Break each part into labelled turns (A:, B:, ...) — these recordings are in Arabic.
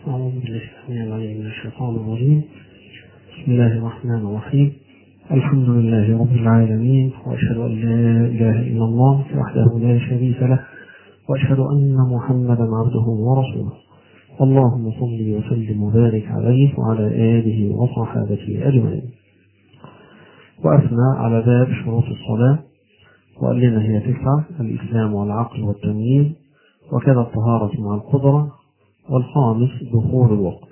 A: أعوذ بالله من الشيطان الرجيم. بسم الله الرحمن الرحيم. الحمد لله رب العالمين، وأشهد أن لا إله إلا الله وحده لا شريك له، وأشهد أن محمدا عبده ورسوله. اللهم صل وسلم وبارك عليه وعلى آله وصحابته أجمعين. وأثنى على باب شروط الصلاة وقال لنا هي 9: الإسلام والعقل والتمييز، وكذا الطهارة مع القدرة، والخامس دخول الوقت.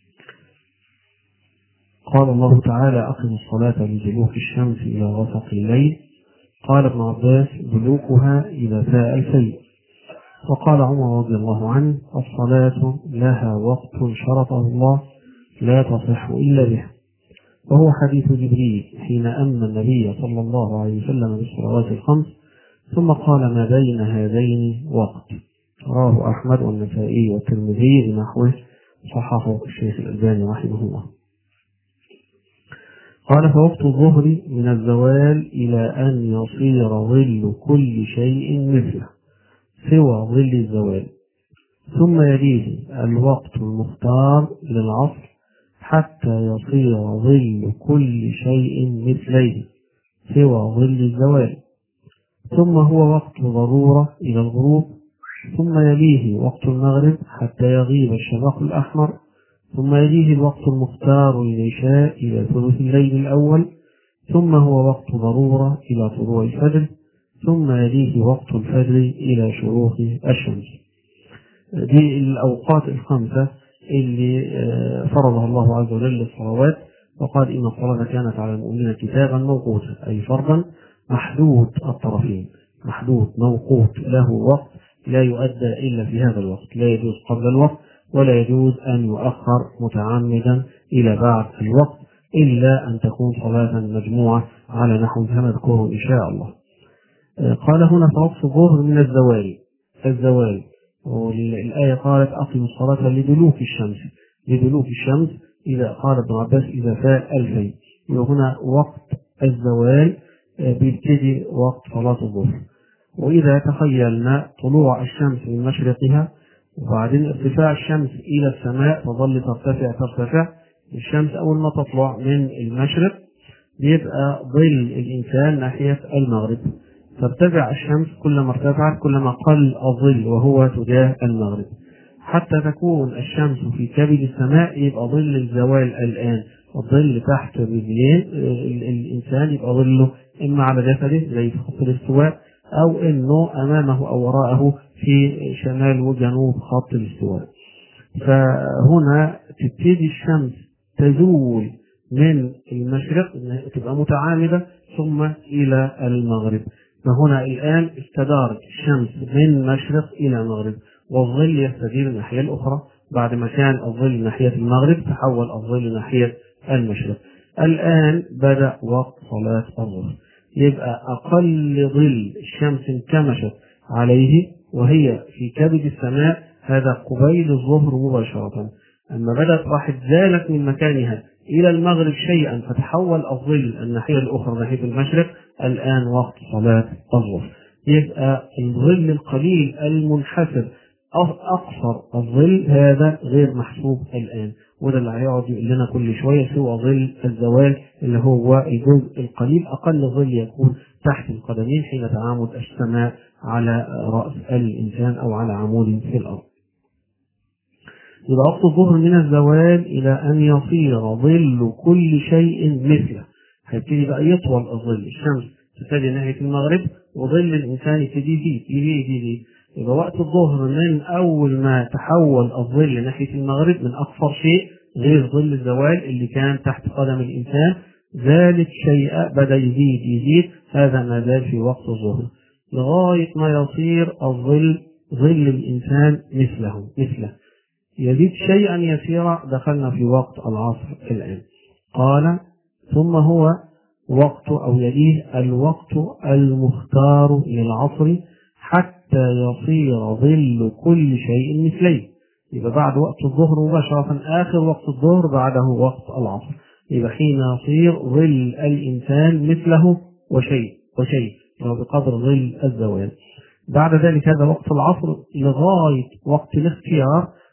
A: قال الله تعالى: أقم الصلاة لدلوك الشمس إلى غسق الليل. قال ابن عباس: دلوكها إذا فاء الفيء. وقال عمر رضي الله عنه: الصلاة لها وقت شرطه الله لا تصح إلا به. وهو حديث جبريل حين أمن النبي صلى الله عليه وسلم بالصلوات الخمس ثم قال: ما بين هذين وقت. رواه أحمد والنسائي والترمذي بنحوه، صححه الشيخ الألباني رحمه الله. قال: فوقت الظهر من الزوال إلى أن يصير ظل كل شيء مثله سوى ظل الزوال، ثم يليه الوقت المختار للعصر حتى يصير ظل كل شيء مثليه سوى ظل الزوال، ثم هو وقت ضرورة إلى الغروب، ثم يليه وقت المغرب حتى يغيب الشفق الأحمر، ثم يليه الوقت المختار للعشاء إلى ثلث الليل الأول، ثم هو وقت ضرورة إلى طلوع الفجر، ثم يليه وقت الفجر إلى شروق الشمس. دي الأوقات الخمسة اللي فرضها الله عز وجل للصلوات، وقال: إن الصلاة كانت على المؤمنين كتابا موقوتا، أي فرضا محدود الطرفين، محدود موقوت له وقت لا يؤدى إلا في هذا الوقت، لا يجوز قبل الوقت ولا يجوز أن يؤخر متعمدا إلى بعد الوقت، إلا أن تكون صلاة مجموعة على نحو سنذكره إن شاء الله. قال هنا: فوقت الظهر من الزوال. والآية قالت: أقم الصلاة لدلوك الشمس. لدلوك الشمس إذا قال ابن عباس إذا فاء الفيء، وهنا وقت الزوال بيبتدي وقت صلاة الظهر. وإذا تخيلنا طلوع الشمس من مشرقها وبعدين ارتفاع الشمس إلى السماء تظل ترتفع الشمس أول ما تطلع من المشرق بيبقى ظل الإنسان ناحية المغرب، ترتفع الشمس، كلما ارتفعت كلما قل الظل وهو تجاه المغرب، حتى تكون الشمس في كبد السماء. يبقى ظل الزوال الآن الظل تحت رجلين الإنسان، يبقى ظله إما على جسده زي في خط الاستواء، أو إنه أمامه أو وراءه في شمال وجنوب خط الاستواء. فهنا تبتدي الشمس تزول من المشرق، تبقى متعامدة ثم إلى المغرب. فهنا الآن استدارت الشمس من مشرق إلى مغرب، والظل يستدير الناحية الأخرى. بعد ما كان الظل ناحية المغرب تحول الظل ناحية المشرق. الآن بدأ وقت صلاة الظهر، يبقى أقل ظل الشمس انكمشت عليه وهي في كبد السماء هذا قبيل الظهر مباشرة. أما بدأت راحت زالت من مكانها إلى المغرب شيئا فتحول الظل الناحية الأخرى ناحية المشرق، الآن وقت صلاة الظهر. يبقى الظل القليل المنحسر أقصر الظل هذا غير محسوب الآن، وده اللي هيقعد يقول لنا كل شوية سوى ظل الزوال اللي هو الجزء القليل، أقل ظل يكون تحت القدمين حين تعامد السماء على رأس الإنسان أو على عمود في الأرض. يبقى وقت الظهر من الزوال إلى أن يصير ظل كل شيء مثله. هيبتدي بقى يطول الظل، الشمس تبتدي ناحية المغرب وظل الإنسان يبتدي يزيد. يبقى وقت الظهر من أول ما تحول الظل ناحية المغرب من أقصر شيء غير ظل الزوال اللي كان تحت قدم الإنسان، ذلك شيء بدأ يزيد، هذا ما زال في وقت الظهر لغاية ما يصير الظل ظل الإنسان مثله يزيد شيئا يسيرا. دخلنا في وقت العصر الآن. قال: ثم هو وقت أو يليه الوقت المختار للعصر حتى يصير ظل كل شيء مثليه. يبقى بعد وقت الظهر مباشرة آخر وقت الظهر بعده وقت العصر، يبقى حين يصير ظل الإنسان مثله وشيء بقدر ظل الزوال. بعد ذلك هذا وقت العصر لغاية وقت الاختيار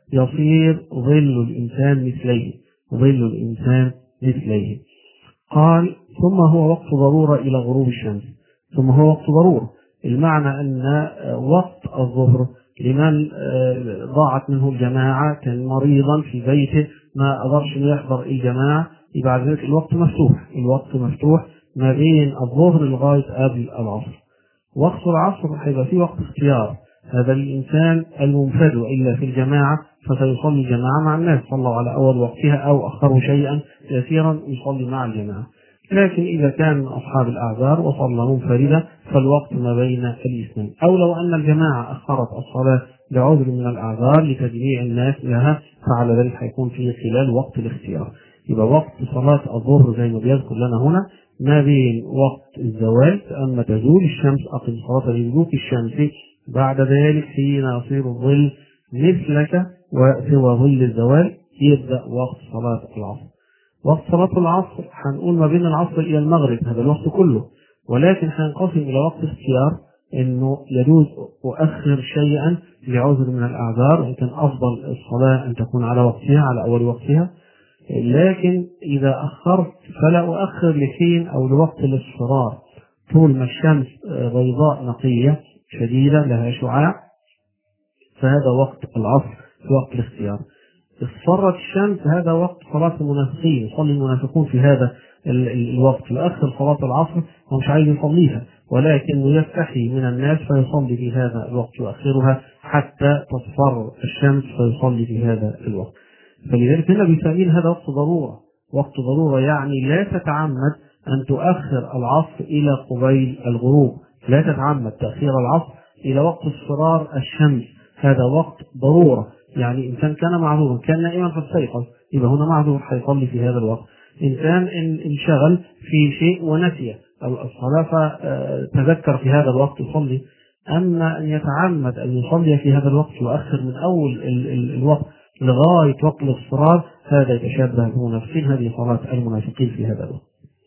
A: يصير ظل الإنسان مثليه، ظل الإنسان مثليه. قال ثم هو وقت ضرورة إلى غروب الشمس. ثم هو وقت ضرورة، المعنى أن وقت الظهر لمن ضاعت منه الجماعة، كان مريضا في بيته ما قدرش يحضر الجماعة، يبقى بعد ذلك الوقت مفتوح، الوقت مفتوح ما بين الظهر لغاية قبل العصر. وقت العصر هيبقى فيه وقت اختيار، هذا الإنسان المنفرد إلا في الجماعة فسيصلي الجماعة مع الناس، صلوا على أول وقتها أو أخروا شيئا يسيرا يصلي مع الجماعة. لكن إذا كان من أصحاب الأعذار وصلى منفردا فالوقت ما بين الاثنين، أو لو أن الجماعة أخرت الصلاة لعذر من الأعذار لتجميع الناس لها فعلى ذلك هيكون في خلال وقت الاختيار. يبقى وقت صلاة الظهر زي ما بيذكر لنا هنا ما بين وقت الزوال، أما تزول الشمس أقم صلاة لدلوك الشمس، بعد ذلك حين يصير الظل مثلك وسوى ظل الزوال يبدأ وقت صلاة العصر. وقت صلاة العصر هنقول ما بين العصر إلى المغرب، هذا الوقت كله، ولكن هينقسم إلى وقت اختيار، إنه يجوز أؤخر شيئا لعذر من الأعذار، وإن كان أفضل الصلاة أن تكون على وقتها على أول وقتها، لكن إذا أخرت فلا أؤخر لحين أو لوقت الاصفرار، طول ما الشمس بيضاء نقية شديدة لها شعاع فهذا وقت العصر في وقت الاختيار. اصفرت الشمس هذا وقت صلاة المنافقين، يصلي المنافقون في هذا الوقت، يؤخر صلاة العصر ومش عايز يصليها، ولكنه يستحي من الناس فيصلي في هذا الوقت، يؤخرها حتى تصفر الشمس فيصلي في هذا الوقت. فلذلك هنا بيسمين هذا وقت ضرورة، وقت ضرورة يعني لا تتعمد أن تؤخر العصر إلى قبيل الغروب، لا تتعمد تأخير العصر إلى وقت اصفرار الشمس، هذا وقت ضرورة. يعني إنسان كان معذورا، كان نائما فاستيقظ، يبقى هنا معذور هيصلي في هذا الوقت. إنسان انشغل في شيء ونسي الصلاة فتذكر في هذا الوقت يصلي. أما أن يتعمد أن يصلي في هذا الوقت ويؤخر من أول الوقت لغاية وقت الاصفرار هذا يتشبه بالمنافقين، هذه صلاة المنافقين في هذا الوقت.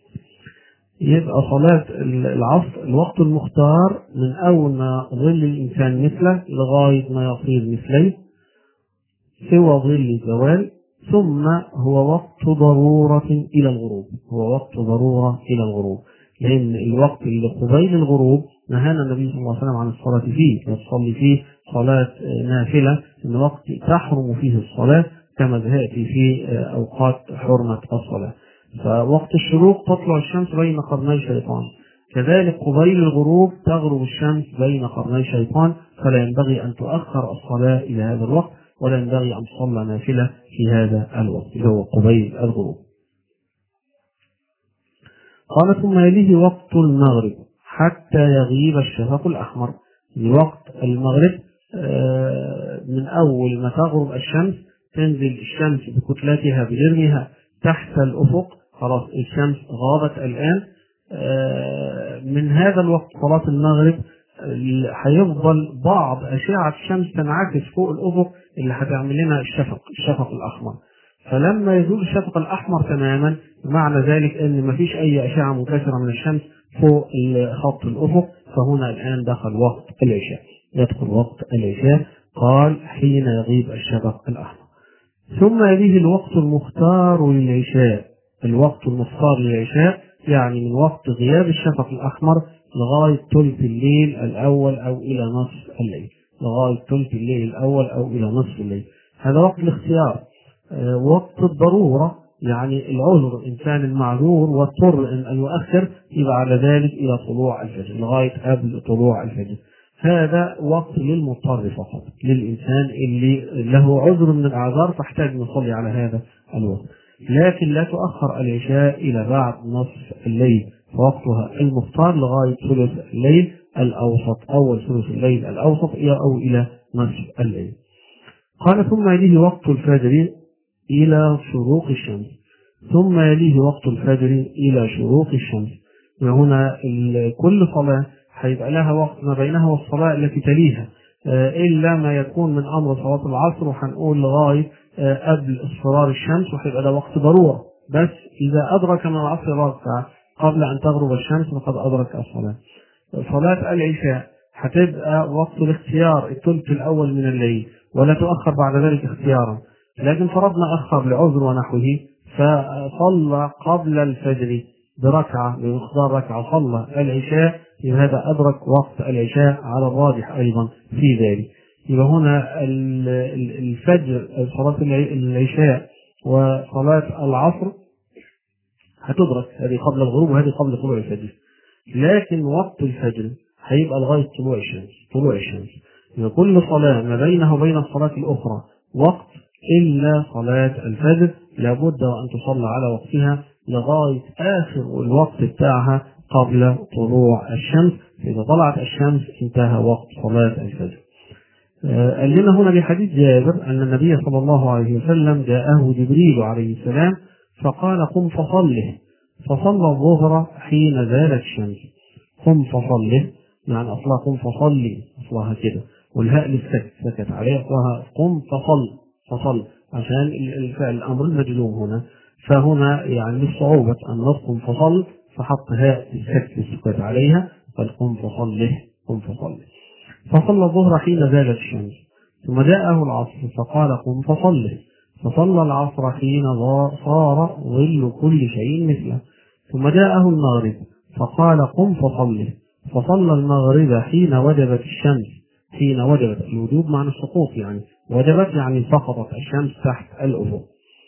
A: يبقى صلاة العصر الوقت المختار من أول ما ظل الإنسان مثله لغاية ما يصير مثليه سوى ظل الزوال، ثم هو وقت ضرورة إلى الغروب، هو وقت ضرورة إلى الغروب، لأن الوقت اللي قبيل الغروب نهانا النبي صلى الله عليه وسلم عن الصلاة فيه، يصلي فيه صلاة نافلة، إن وقت تحرم فيه الصلاة كما ذهبت في أوقات حرمة الصلاة. فوقت الشروق تطلع الشمس بين قرني شيطان، كذلك قبيل الغروب تغرب الشمس بين قرني شيطان، فلا ينبغي أن تؤخر الصلاة إلى هذا الوقت، ولا ينبغي أن تصلى نافلة في هذا الوقت اللي هو قبيل الغروب. قال ثم يليه وقت المغرب حتى يغيب الشفق الأحمر. وقت المغرب من أول ما تغرب الشمس تنزل الشمس بكتلتها بجرمها تحت الأفق، خلاص الشمس غابت الآن. من هذا الوقت صلاة المغرب هيفضل بعض أشعة الشمس تنعكس فوق الأفق اللي هتعمل لنا الشفق الأحمر. فلما يزول الشفق الأحمر تماما معنى ذلك أن مفيش أي أشعة مباشرة من الشمس فوق خط الأفق، فهنا الآن دخل وقت العشاء، يدخل وقت العشاء. قال حين يغيب الشفق الأحمر. ثم يليه الوقت المختار للعشاء. الوقت المختار للعشاء يعني من وقت غياب الشفق الأحمر لغاية ثلث الليل الأول أو إلى نصف الليل، لغاية ثلث الليل الأول أو إلى نصف الليل، هذا وقت الاختيار. وقت الضرورة يعني العذر، الإنسان المعذور واضطر أن يؤخر يبقى على ذلك إلى طلوع الفجر، لغاية قبل طلوع الفجر، هذا وقت للمضطر فقط، للإنسان اللي له عذر من الأعذار فاحتاج أن يصلي على هذا الوقت. لكن لا تؤخر العشاء إلى بعد نصف الليل، فوقتها المختار لغاية ثلث الليل الأوسط، أول ثلث الليل الأوسط أو إلى نصف الليل. قال ثم يليه وقت الفجر إلى شروق الشمس. ثم يليه وقت الفجر إلى شروق الشمس. وهنا كل صلاة هيبقى لها وقت ما بينها والصلاة التي تليها، إلا ما يكون من أمر صلاة العصر وهنقول لغاية قبل اصفرار الشمس، وهيبقى ده وقت ضرورة، بس إذا أدرك من العصر ركعة قبل أن تغرب الشمس فقد أدرك الصلاة. صلاة العشاء هتبقى وقت الاختيار الثلث الأول من الليل، ولا تؤخر بعد ذلك اختيارا، لكن فرضنا أخر لعذر ونحوه فصلى قبل الفجر بركعة بمقدار ركعة، صلى العشاء، هذا أدرك وقت العشاء على الراجح أيضا في ذلك. يبقى هنا الفجر، صلاة العشاء وصلاة العصر هتدرك، هذه قبل الغروب وهذه قبل طلوع الفجر، لكن وقت الفجر هيبقى لغاية طلوع الشمس. يعني كل صلاة ما بينه وبين الصلاة الأخرى وقت إلا صلاة الفجر لابد أن تصلى على وقتها لغاية آخر الوقت بتاعها قبل طلوع الشمس. إذا طلعت الشمس انتهى وقت صلاة الفجر. قال لنا هنا بحديث جابر أن النبي صلى الله عليه وسلم جاءه جبريل عليه السلام فقال قم فصله، فصلى الظهر حين زالت الشمس. قم فصله يعني أصلها قم فصلي، أصلها كده، والهاء للسكت سكت عليه، أصلها قم فصل عشان الفعل الأمر المجزوم هنا، فهنا يعني للصعوبة أن نقم فصل فحط هاء للسكت سكت عليها، فالقم فصله قم فصله. فصلى الظهر حين زالت الشمس، ثم جاءه العصر فقال قم فصله، فصلى العصر حين صار ظل كل شيء مثله، ثم جاءه المغرب فقال قم فصله، فصلى المغرب حين وجبت الشمس، حين وجبت الوجوب معنى السقوط، يعني وجبت يعني سقطت الشمس تحت الأفق.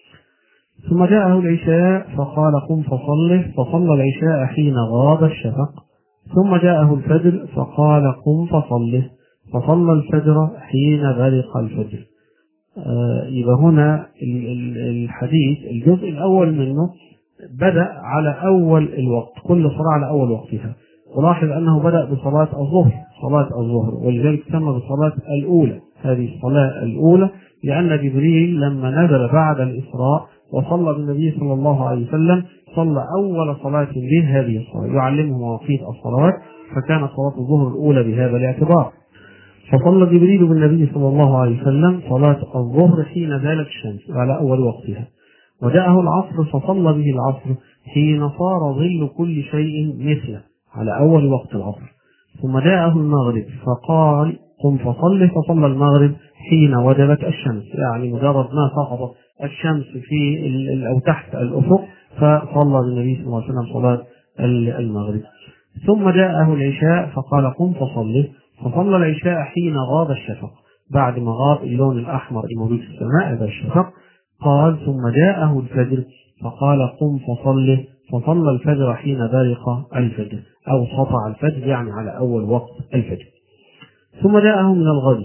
A: ثم جاءه العشاء فقال قم فصله، فصلى العشاء حين غاب الشفق، ثم جاءه الفجر فقال قم فصله، فصلى الفجر حين برق الفجر. يبقى هنا الحديث الجزء الأول منه بدأ على أول الوقت، كل صلاة على أول وقتها، ولاحظ أنه بدأ بصلاة الظهر، ولذلك سمى بالصلاة الأولى، هذه الصلاة الأولى، لأن جبريل لما نزل بعد الإسراء وصلى بالنبي صلى الله عليه وسلم صلى أول صلاة به هذه الصلاة، يعلمه مواقيت الصلوات، فكانت صلاة الظهر الأولى بهذا الاعتبار. فصلى جبريل بالنبي صلى الله عليه وسلم صلاة الظهر حين زالت الشمس على أول وقتها، وجاءه العصر فصلى به العصر حين صار ظل كل شيء مثله على أول وقت العصر، ثم جاءه المغرب فقال قم فصله، فصلى المغرب حين وجبت الشمس، يعني مجرد ما سقطت الشمس في أو تحت الأفق فصلى النبي صلى الله عليه وسلم صلاة المغرب. ثم جاءه العشاء فقال قم فصله، فصلى العشاء حين غاب الشفق، بعد ما غاب اللون الأحمر الموجود في السماء هذا الشفق. قال ثم جاءه الفجر فقال قم فصله، فصلى الفجر حين برق الفجر أو سطع الفجر يعني على أول وقت الفجر. ثم جاءه من الغد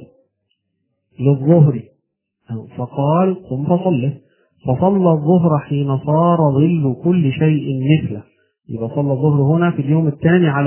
A: للظهر فقال قم فصله، فصلى الظهر حين صار ظل كل شيء مثله، يبقى صلى الظهر هنا في اليوم الثاني على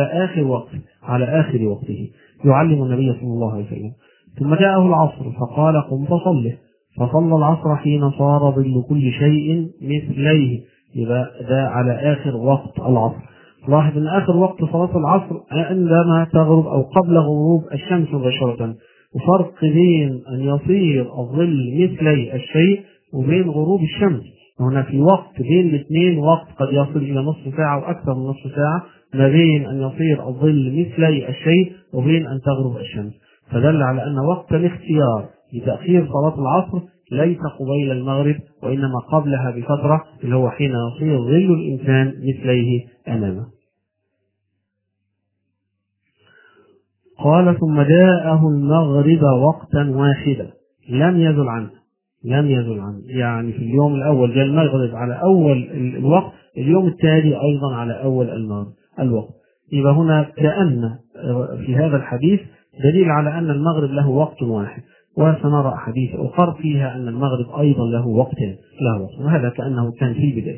A: آخر وقته، يعلم النبي صلى الله عليه وسلم. ثم جاءه العصر فقال قم فصله، فصلى العصر حين صار ظل كل شيء مثليه، يبقى ده على آخر وقت العصر. لاحظ أن آخر وقت صلاة العصر عندما تغرب أو قبل غروب الشمس مباشرة، وفرق بين أن يصير الظل مثلي الشيء وبين غروب الشمس. هنا في وقت بين الاثنين، وقت قد يصل إلى نصف ساعة وأكثر من نصف ساعة ما بين أن يصير الظل مثلي الشيء وبين أن تغرب الشمس، فدل على أن وقت الاختيار لتأخير صلاة العصر ليس قبيل المغرب وإنما قبلها بفترة، اللي هو حين يصير ظل الإنسان مثليه أمامه. قال ثم جاءه المغرب وقتا واحدا لم يزل عنه، يعني في اليوم الأول جاء المغرب على أول الوقت، اليوم التالي أيضا على أول الوقت. يبقى هنا كأن في هذا الحديث دليل على أن المغرب له وقت واحد، وسنرى أحاديث أخرى فيها أن المغرب أيضا له وقتين، وهذا كأنه كان في البداية.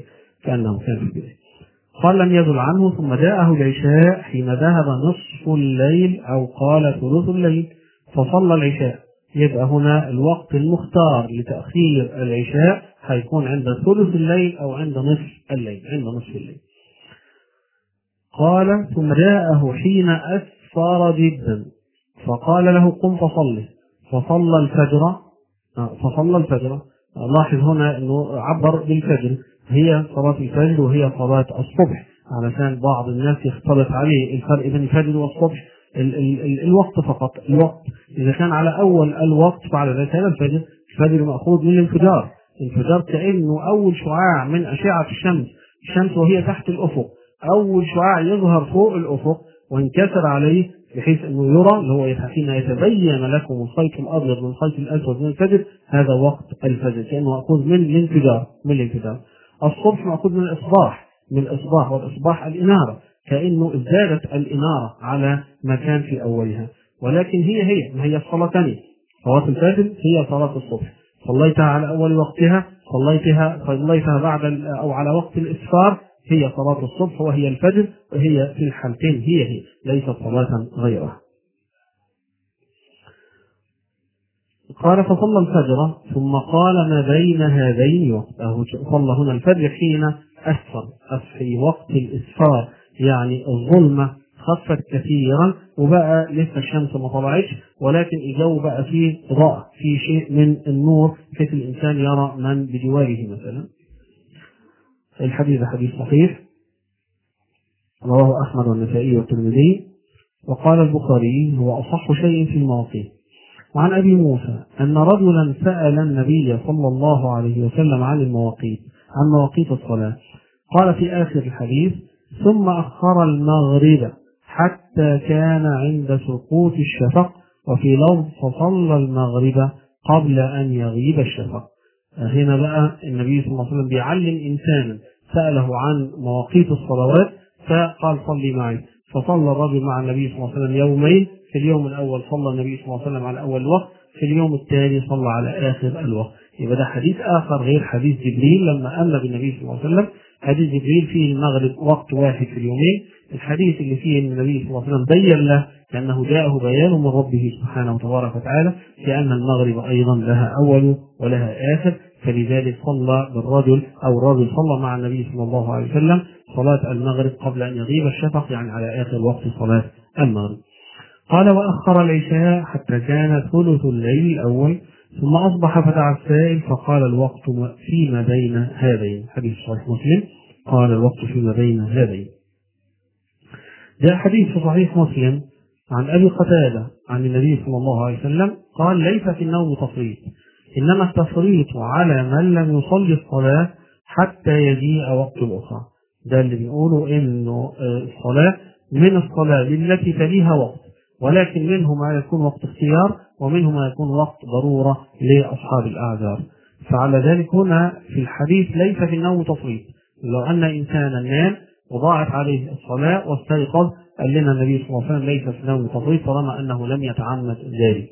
A: قال لم يزل عنه. ثم جاءه العشاء حين ذهب نصف الليل أو قال ثلث الليل، فصلى العشاء. يبقى هنا الوقت المختار لتأخير العشاء هيكون عند ثلث الليل أو عند نصف الليل. قال ثم جاءه حين أسفر جدا فقال له قم فصله، فصلى الفجر. لاحظ هنا أنه عبر بالفجر، هي صلاة الفجر وهي صلاة الصبح، علشان بعض الناس يختلط عليه الفرق بين الفجر والصبح، الوقت فقط. الوقت إذا كان على أول الوقت فعلى ذلك هذا الفجر. الفجر مأخوذ من الانفجار. الانفجار كأنه أول شعاع من أشعة الشمس وهي تحت الأفق، أول شعاع يظهر فوق الأفق وينكسر عليه بحيث أنه يرى، اللي هو حين يتبين لكم الخيط الأبيض من الخيط الأسود من الفجر، هذا وقت الفجر، كأنه مأخوذ من الانفجار. الصبح مأخوذ من الإصباح، والإصباح الإنارة، كأنه ازدادت الإنارة على ما كان في أولها. ولكن هي الصلاتين. صلاة الفجر هي صلاة الصبح، صليتها على أول وقتها، صليتها بعد أو على وقت الإسفار، هي صلاة الصبح وهي الفجر، وهي في الحالتين هي ليست صلاة غيرها. قال فصلى الفجر ثم قال ما بين هذين وقته. صلى هنا الفجر حين أسفر، في وقت الإسفار، يعني الظلمة خفت كثيرا وبقى لسه الشمس ما طلعتش، ولكن الجو بقى فيه إضاءة، فيه شيء من النور كيف الإنسان يرى من بجواره مثلا. الحديث حديث صحيح رواه أحمد والنسائي والترمذي، وقال البخاري هو أصح شيء في المواقيت. وعن أبي موسى أن رجلا سأل النبي صلى الله عليه وسلم عن مواقيت الصلاة، قال في آخر الحديث ثم أخر المغرب حتى كان عند سقوط الشفق، وفي لفظ فصلى المغرب قبل أن يغيب الشفق. هنا بقى النبي صلى الله عليه وسلم بيعلم إنسانا سأله عن مواقيت الصلوات فقال صلي معي، فصلى الرجل مع النبي صلى الله عليه وسلم يومين. في اليوم الأول صلى النبي صلى الله عليه وسلم على أول الوقت، في اليوم الثاني صلى على آخر الوقت. يبقى ده حديث آخر غير حديث جبريل لما أمر بالنبي صلى الله عليه وسلم. حديث جبريل فيه المغرب وقت واحد في اليومين، الحديث اللي فيه النبي صلى الله عليه وسلم بين له كأنه جاءه بيان من ربه سبحانه وتبارك وتعالى لأن المغرب أيضا لها أول ولها آخر، فلذلك صلى الرجل صلى مع النبي صلى الله عليه وسلم صلاة المغرب قبل أن يغيب الشفق، يعني على آخر وقت صلاة المغرب. قال وأخر العشاء حتى كان ثلث الليل الأول، ثم أصبح فدعا السائل فقال الوقت فيما بين هذين. حديث صحيح مسلم. قال الوقت فيما بين هذين. جاء حديث صحيح مسلم عن أبي قتادة عن النبي صلى الله عليه وسلم قال ليس في النوم تفريط، إنما التفريط على من لم يصلي الصلاة حتى يجيء وقت الأخرى. ده اللي بيقولوا إنه الصلاة من الصلاة التي تليها وقت، ولكن منه ما يكون وقت اختيار ومنه ما يكون وقت ضرورة لأصحاب الأعذار. فعلى ذلك هنا في الحديث ليس في النوم تفريط. لو أن إنسانا نام وضاعت عليه الصلاة واستيقظ قال لنا النبي صلى الله عليه وسلم ليس في النوم تفريط طالما أنه لم يتعمد ذلك.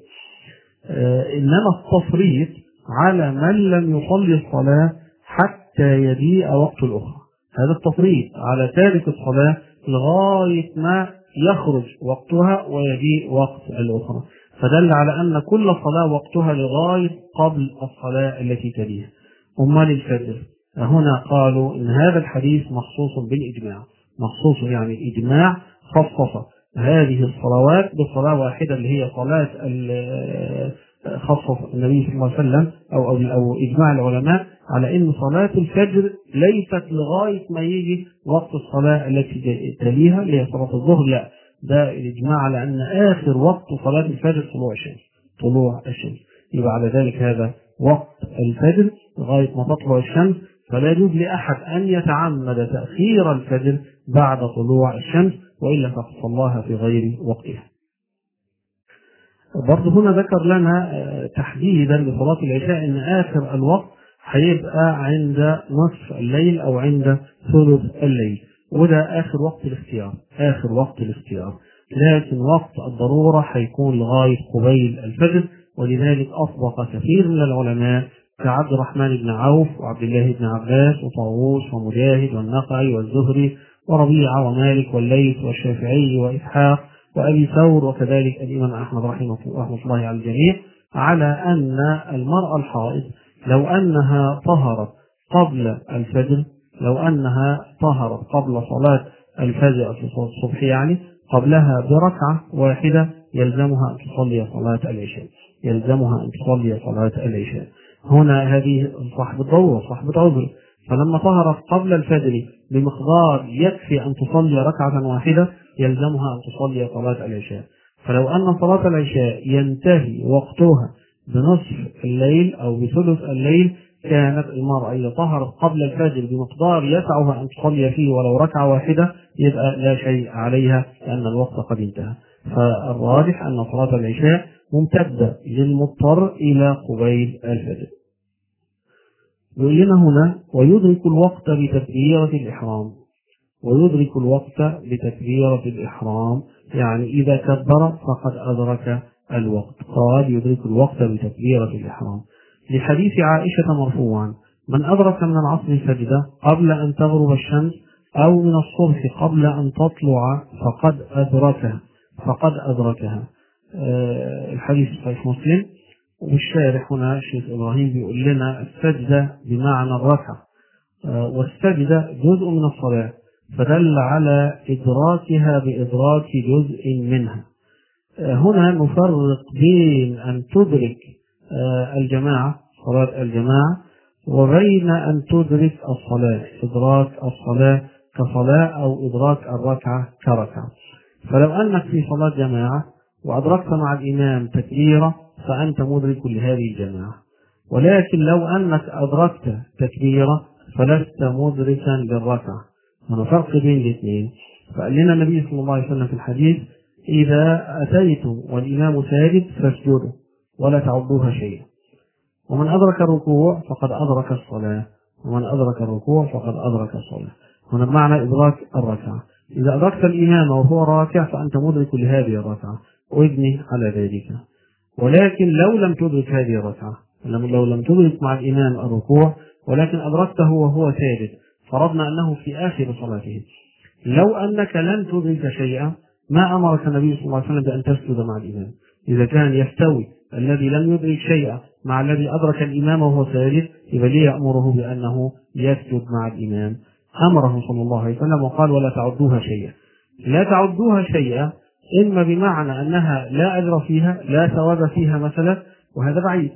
A: إنما التفريط على من لم يصلي الصلاة حتى يجيء وقت الأخرى. هذا التفريط على تارك الصلاة لغاية ما يخرج وقتها ويجيء وقت الأخرى، فدل على أن كل صلاة وقتها لغاية قبل الصلاة التي تليها. أمال الفجر هنا قالوا إن هذا الحديث مخصوص بالإجماع، مخصوص يعني الإجماع خصص هذه الصلوات بصلاة واحدة اللي هي صلاة خصص النبي صلى الله عليه وسلم أو إجماع العلماء على أن صلاة الفجر ليست لغاية ما يجي وقت الصلاة التي تليها اللي هي صلاة الظهر، لا، ده الإجماع على أن آخر وقت صلاة الفجر طلوع الشمس. يبقى على ذلك هذا وقت الفجر لغاية ما تطلع الشمس، فلا يجوز لأحد أن يتعمد تأخير الفجر بعد طلوع الشمس وإلا فقد صلاها في غير وقتها. برضه هنا ذكر لنا تحديدا لصلاة العشاء ان آخر الوقت هيبقى عند نصف الليل او عند ثلث الليل، وده آخر وقت الاختيار، لكن وقت الضرورة هيكون لغاية قبيل الفجر. ولذلك أطلق كثير من العلماء كعبد الرحمن بن عوف وعبد الله بن عباس وطاووس ومجاهد والنخعي والزهري وربيعة ومالك والليث والشافعي وإسحاق وأبي ثور وكذلك الإمام أحمد رحمه الله على الجميع على أن المرأة الحائض لو أنها طهرت قبل الفجر، قبل صلاة الفجر في الصبح يعني قبلها بركعة واحدة يلزمها أن تصلي صلاة العشاء. هنا هذه صاحبة عذر، فلما طهرت قبل الفجر بمقدار يكفي أن تصلي ركعة واحدة يلزمها أن تصلي صلاة العشاء. فلو أن صلاة العشاء ينتهي وقتها بنصف الليل أو بثلث الليل، كانت المرأة إذا طهرت قبل الفجر بمقدار يسعها أن تصلي فيه ولو ركعة واحدة يبقى لا شيء عليها لأن الوقت قد انتهى. فالراجح أن صلاة العشاء ممتدة للمضطر إلى قبيل الفجر. يقول لنا هنا ويدرك الوقت بتكبيرة الإحرام. ويدرك الوقت بتكبيرة الإحرام يعني إذا كبر فقد أدرك الوقت. قال يدرك الوقت بتكبيرة الإحرام لحديث عائشة مرفوعا: من أدرك من العصر سجدة قبل أن تغرب الشمس أو من الصبح قبل أن تطلع فقد أدركها. الحديث صحيح مسلم. والشارح هنا الشيخ إبراهيم بيقول لنا السجدة بمعنى الركعة، والسجدة جزء من الصلاة، فدل على إدراكها بإدراك جزء منها. هنا نفرق بين أن تدرك الجماعة صلاة الجماعة وبين أن تدرك الصلاة إدراك الصلاة كصلاة أو إدراك الركعة كركعة. فلو أنك في صلاة جماعة وأدركت مع الإمام تكبيرة فأنت مدرك لهذه الجماعة، ولكن لو أنك أدركت تكبيرة فلست مدركا للركعة. هنا فرق بين الاثنين. فقال لنا النبي صلى الله عليه وسلم في الحديث: إذا أتيتم والإمام ساجد فاسجدوا ولا تعدوها شيئا. ومن أدرك الركوع فقد أدرك الصلاة، ومن أدرك الركوع فقد أدرك الصلاة. هنا معنى إدراك الركعة. إذا أدركت الإمام وهو راكع فأنت مدرك لهذه الركعة وابني على ذلك. ولكن لو لم تدرك هذه الركعة، لو لم تدرك مع الإمام الركوع ولكن أدركته وهو ساجد، فرضنا أنه في آخر صلاته، لو أنك لن تدرك شيئا ما أمرك النبي صلى الله عليه وسلم بأن تسجد مع الإمام. إذا كان يستوي الذي لم يدرك شيئا مع الذي أدرك الإمام وهو ساجد، يبقى ليه يأمره بأنه يسجد مع الإمام؟ أمره صلى الله عليه وسلم وقال: ولا تعدوها شيئا. لا تعدوها شيئا إما بمعنى أنها لا أجر فيها، لا ثواب فيها مثلا، وهذا بعيد.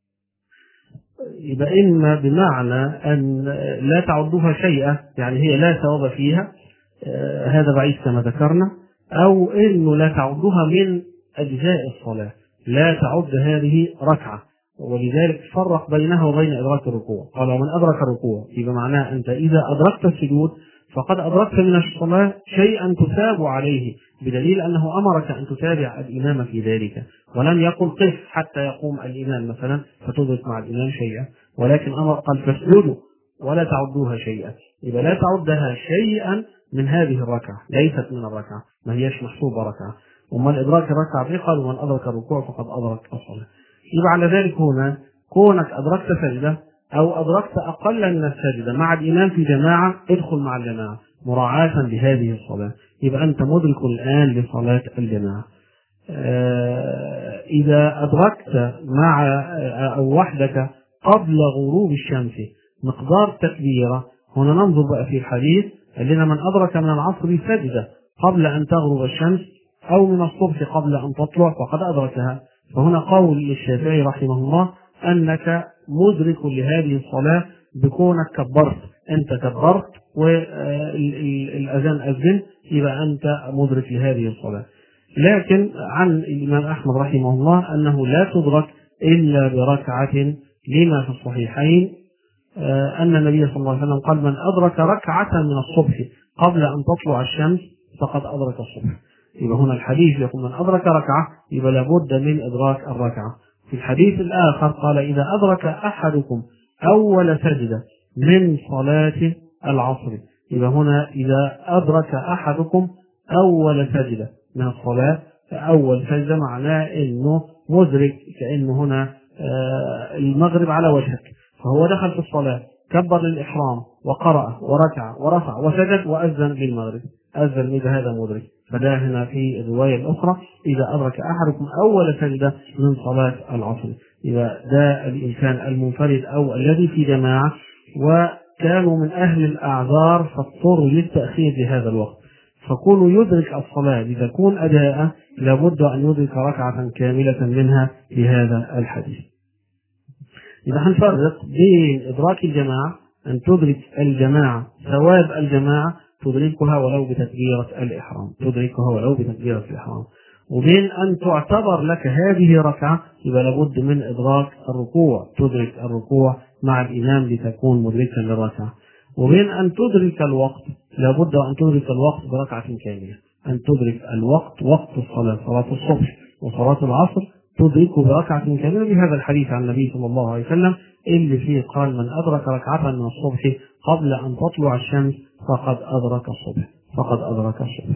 A: يبقى إما بمعنى أن لا تعدوها شيئا يعني هي لا ثواب فيها، هذا بعيد كما ذكرنا، أو إنه لا تعدها من أجزاء الصلاة، لا تعد هذه ركعة. ولذلك فرق بينها وبين إدراك الركوع. قال: ومن أدرك الركوع يبقى معناه أنت إذا أدركت السجود فقد أدركت من الصلاة شيئا تثاب عليه، بدليل أنه أمرك أن تتابع الإمام في ذلك، ولم يقل قف حتى يقوم الإمام مثلا فتدرك مع الإمام شيئا، ولكن أمر قال: فاسجدوا ولا تعدوها شيئا. يبقى لا تعدها شيئا من هذه الركعة، ليست من الركعة، ما هيش محسوبة ركعة. ومن إدراك الركعة قال: ومن أدرك الركوع فقد أدرك الصلاة. يبقى على ذلك هنا كونك أدركت سجدة أو أدركت أقل من السجدة مع الإمام في جماعة، ادخل مع الجماعة مراعاة لهذه الصلاة، يبقى أنت مدرك الآن لصلاة الجماعة. إذا أدركت مع أو وحدك قبل غروب الشمس مقدار تكبيرة، هنا ننظر بقى في الحديث لنا: من أدرك من العصر سجدة قبل أن تغرب الشمس أو من الصبح قبل أن تطلع فقد أدركها. فهنا قول للشافعي رحمه الله أنك مدرك لهذه الصلاة بكونك كبرت، أنت كبرت والأذان أذن، يبقى أنت مدرك لهذه الصلاة. لكن عن الإمام أحمد رحمه الله أنه لا تدرك إلا بركعة، لما في الصحيحين أن النبي صلى الله عليه وسلم قال: من أدرك ركعة من الصبح قبل أن تطلع الشمس فقد أدرك الصبح. يبقى هنا الحديث يقول: من أدرك ركعة، يبقى لابد من إدراك الركعة. في الحديث الآخر قال: إذا أدرك أحدكم أول سجدة من صلاة العصر. يبقى هنا إذا أدرك أحدكم أول سجدة من الصلاة، فأول سجدة معناه إنه مدرك، كأنه هنا المغرب على وجهك، فهو دخل في الصلاة كبر للإحرام وقرأ وركع ورفع وسجد وأذن للمغرب، أذن إذا هذا مدرك. فده هنا في الرواية الأخرى: إذا أدرك أحدكم أول سجدة من صلاة العصر. إذا ده الإنسان المنفرد أو الذي في جماعة وكانوا من أهل الأعذار فاضطروا للتأخير بهذا الوقت، فكونوا يدرك الصلاة لتكون أداء لابد أن يدرك ركعة كاملة منها في هذا الحديث. إذا هنفرق بين إدراك الجماعة، أن تدرك الجماعة ثواب الجماعة تدركها ولو بتكبيرة الإحرام، تدركها ولو بتكبيرة الإحرام، وبين أن تعتبر لك هذه ركعة يبقى لابد من إدراك الركوع، تدرك الركوع مع الإمام لتكون مدركا للركعة. وبين أن تدرك الوقت لابد أن تدرك الوقت بركعة كاملة، أن تدرك الوقت وقت الصلاة، صلاة الصبح وصلاة العصر تدركه بركعة كاملة بهذا الحديث عن النبي صلى الله عليه وسلم اللي فيه قال من أدرك ركعة من الصبح قبل أن تطلع الشمس فقد أدرك الصبح، فقد أدرك الصبح.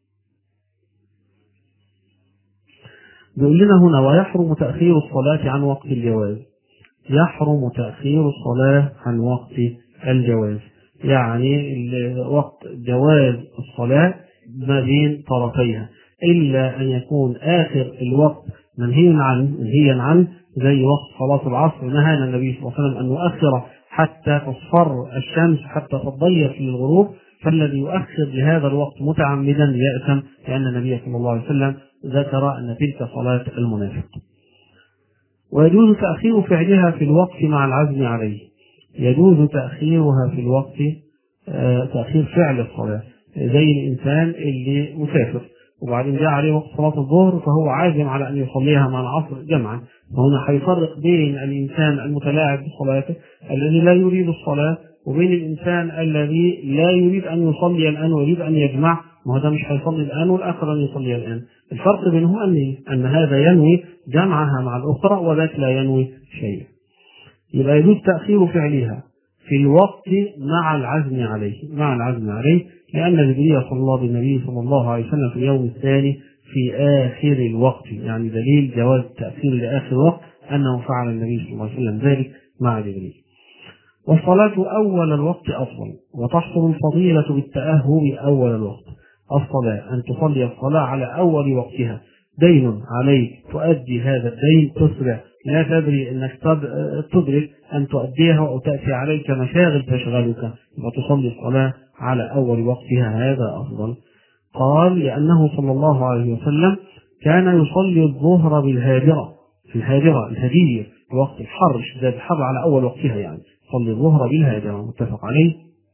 A: بيقول لنا هنا ويحرم تأخير الصلاة عن وقت الجواز. يحرم تأخير الصلاة عن وقت الجواز، يعني وقت جواز الصلاة ما بين طرفيها، إلا أن يكون آخر الوقت منهيا عنه زي وقت صلاة العصر. نهانا النبي صلى الله عليه وسلم أن نؤخر حتى تصفر الشمس حتى تتضيق للغروب، فالذي يؤخر لهذا الوقت متعمدا يأثم، لأن النبي صلى الله عليه وسلم ذكر أن تلك صلاة المنافق. ويجوز تأخير فعلها في الوقت مع العزم عليه. يجوز تأخيرها في الوقت، تأخير فعل الصلاة، زي الإنسان اللي مسافر وبعدين جاء عليه وقت صلاة الظهر فهو عازم على أن يصليها مع العصر جمعا، فهنا هيفرق بين الإنسان المتلاعب بصلاته الذي لا يريد الصلاة وبين الإنسان الذي لا يريد أن يصلي الآن ويريد أن يجمع، ما هذا مش هيصلي الآن والآخر أن يصلي الآن. الفرق بينه أن هذا ينوي جمعها مع الأخرى وذاك لا ينوي شيء. يبقى يجوز تأخير فعلها في الوقت مع العزم عليه، لأن جبريل صلى الله بالنبي صلى الله عليه وسلم في اليوم الثاني في آخر الوقت، يعني دليل جواز التأخير لآخر الوقت أنه فعل النبي صلى الله عليه وسلم ذلك مع جبريل. والصلاة أول الوقت أفضل، وتحصل الفضيلة بالتأهب أول الوقت. الصلاة أن تصلي الصلاة على أول وقتها، دين عليك تؤدي هذا الدين تسرع، لا تدري أنك تدرك أن تؤديها أو تأتي عليك مشاغل تشغلك، وتصلي الصلاة على أول وقتها هذا أفضل. قال لأنه صلى الله عليه وسلم كان يصلي الظهر بالهاجرة، في الهاجرة الهدير في وقت الحر، شداد الحر على أول وقتها، يعني صلي الظهر بالهاجرة، متفق عليه.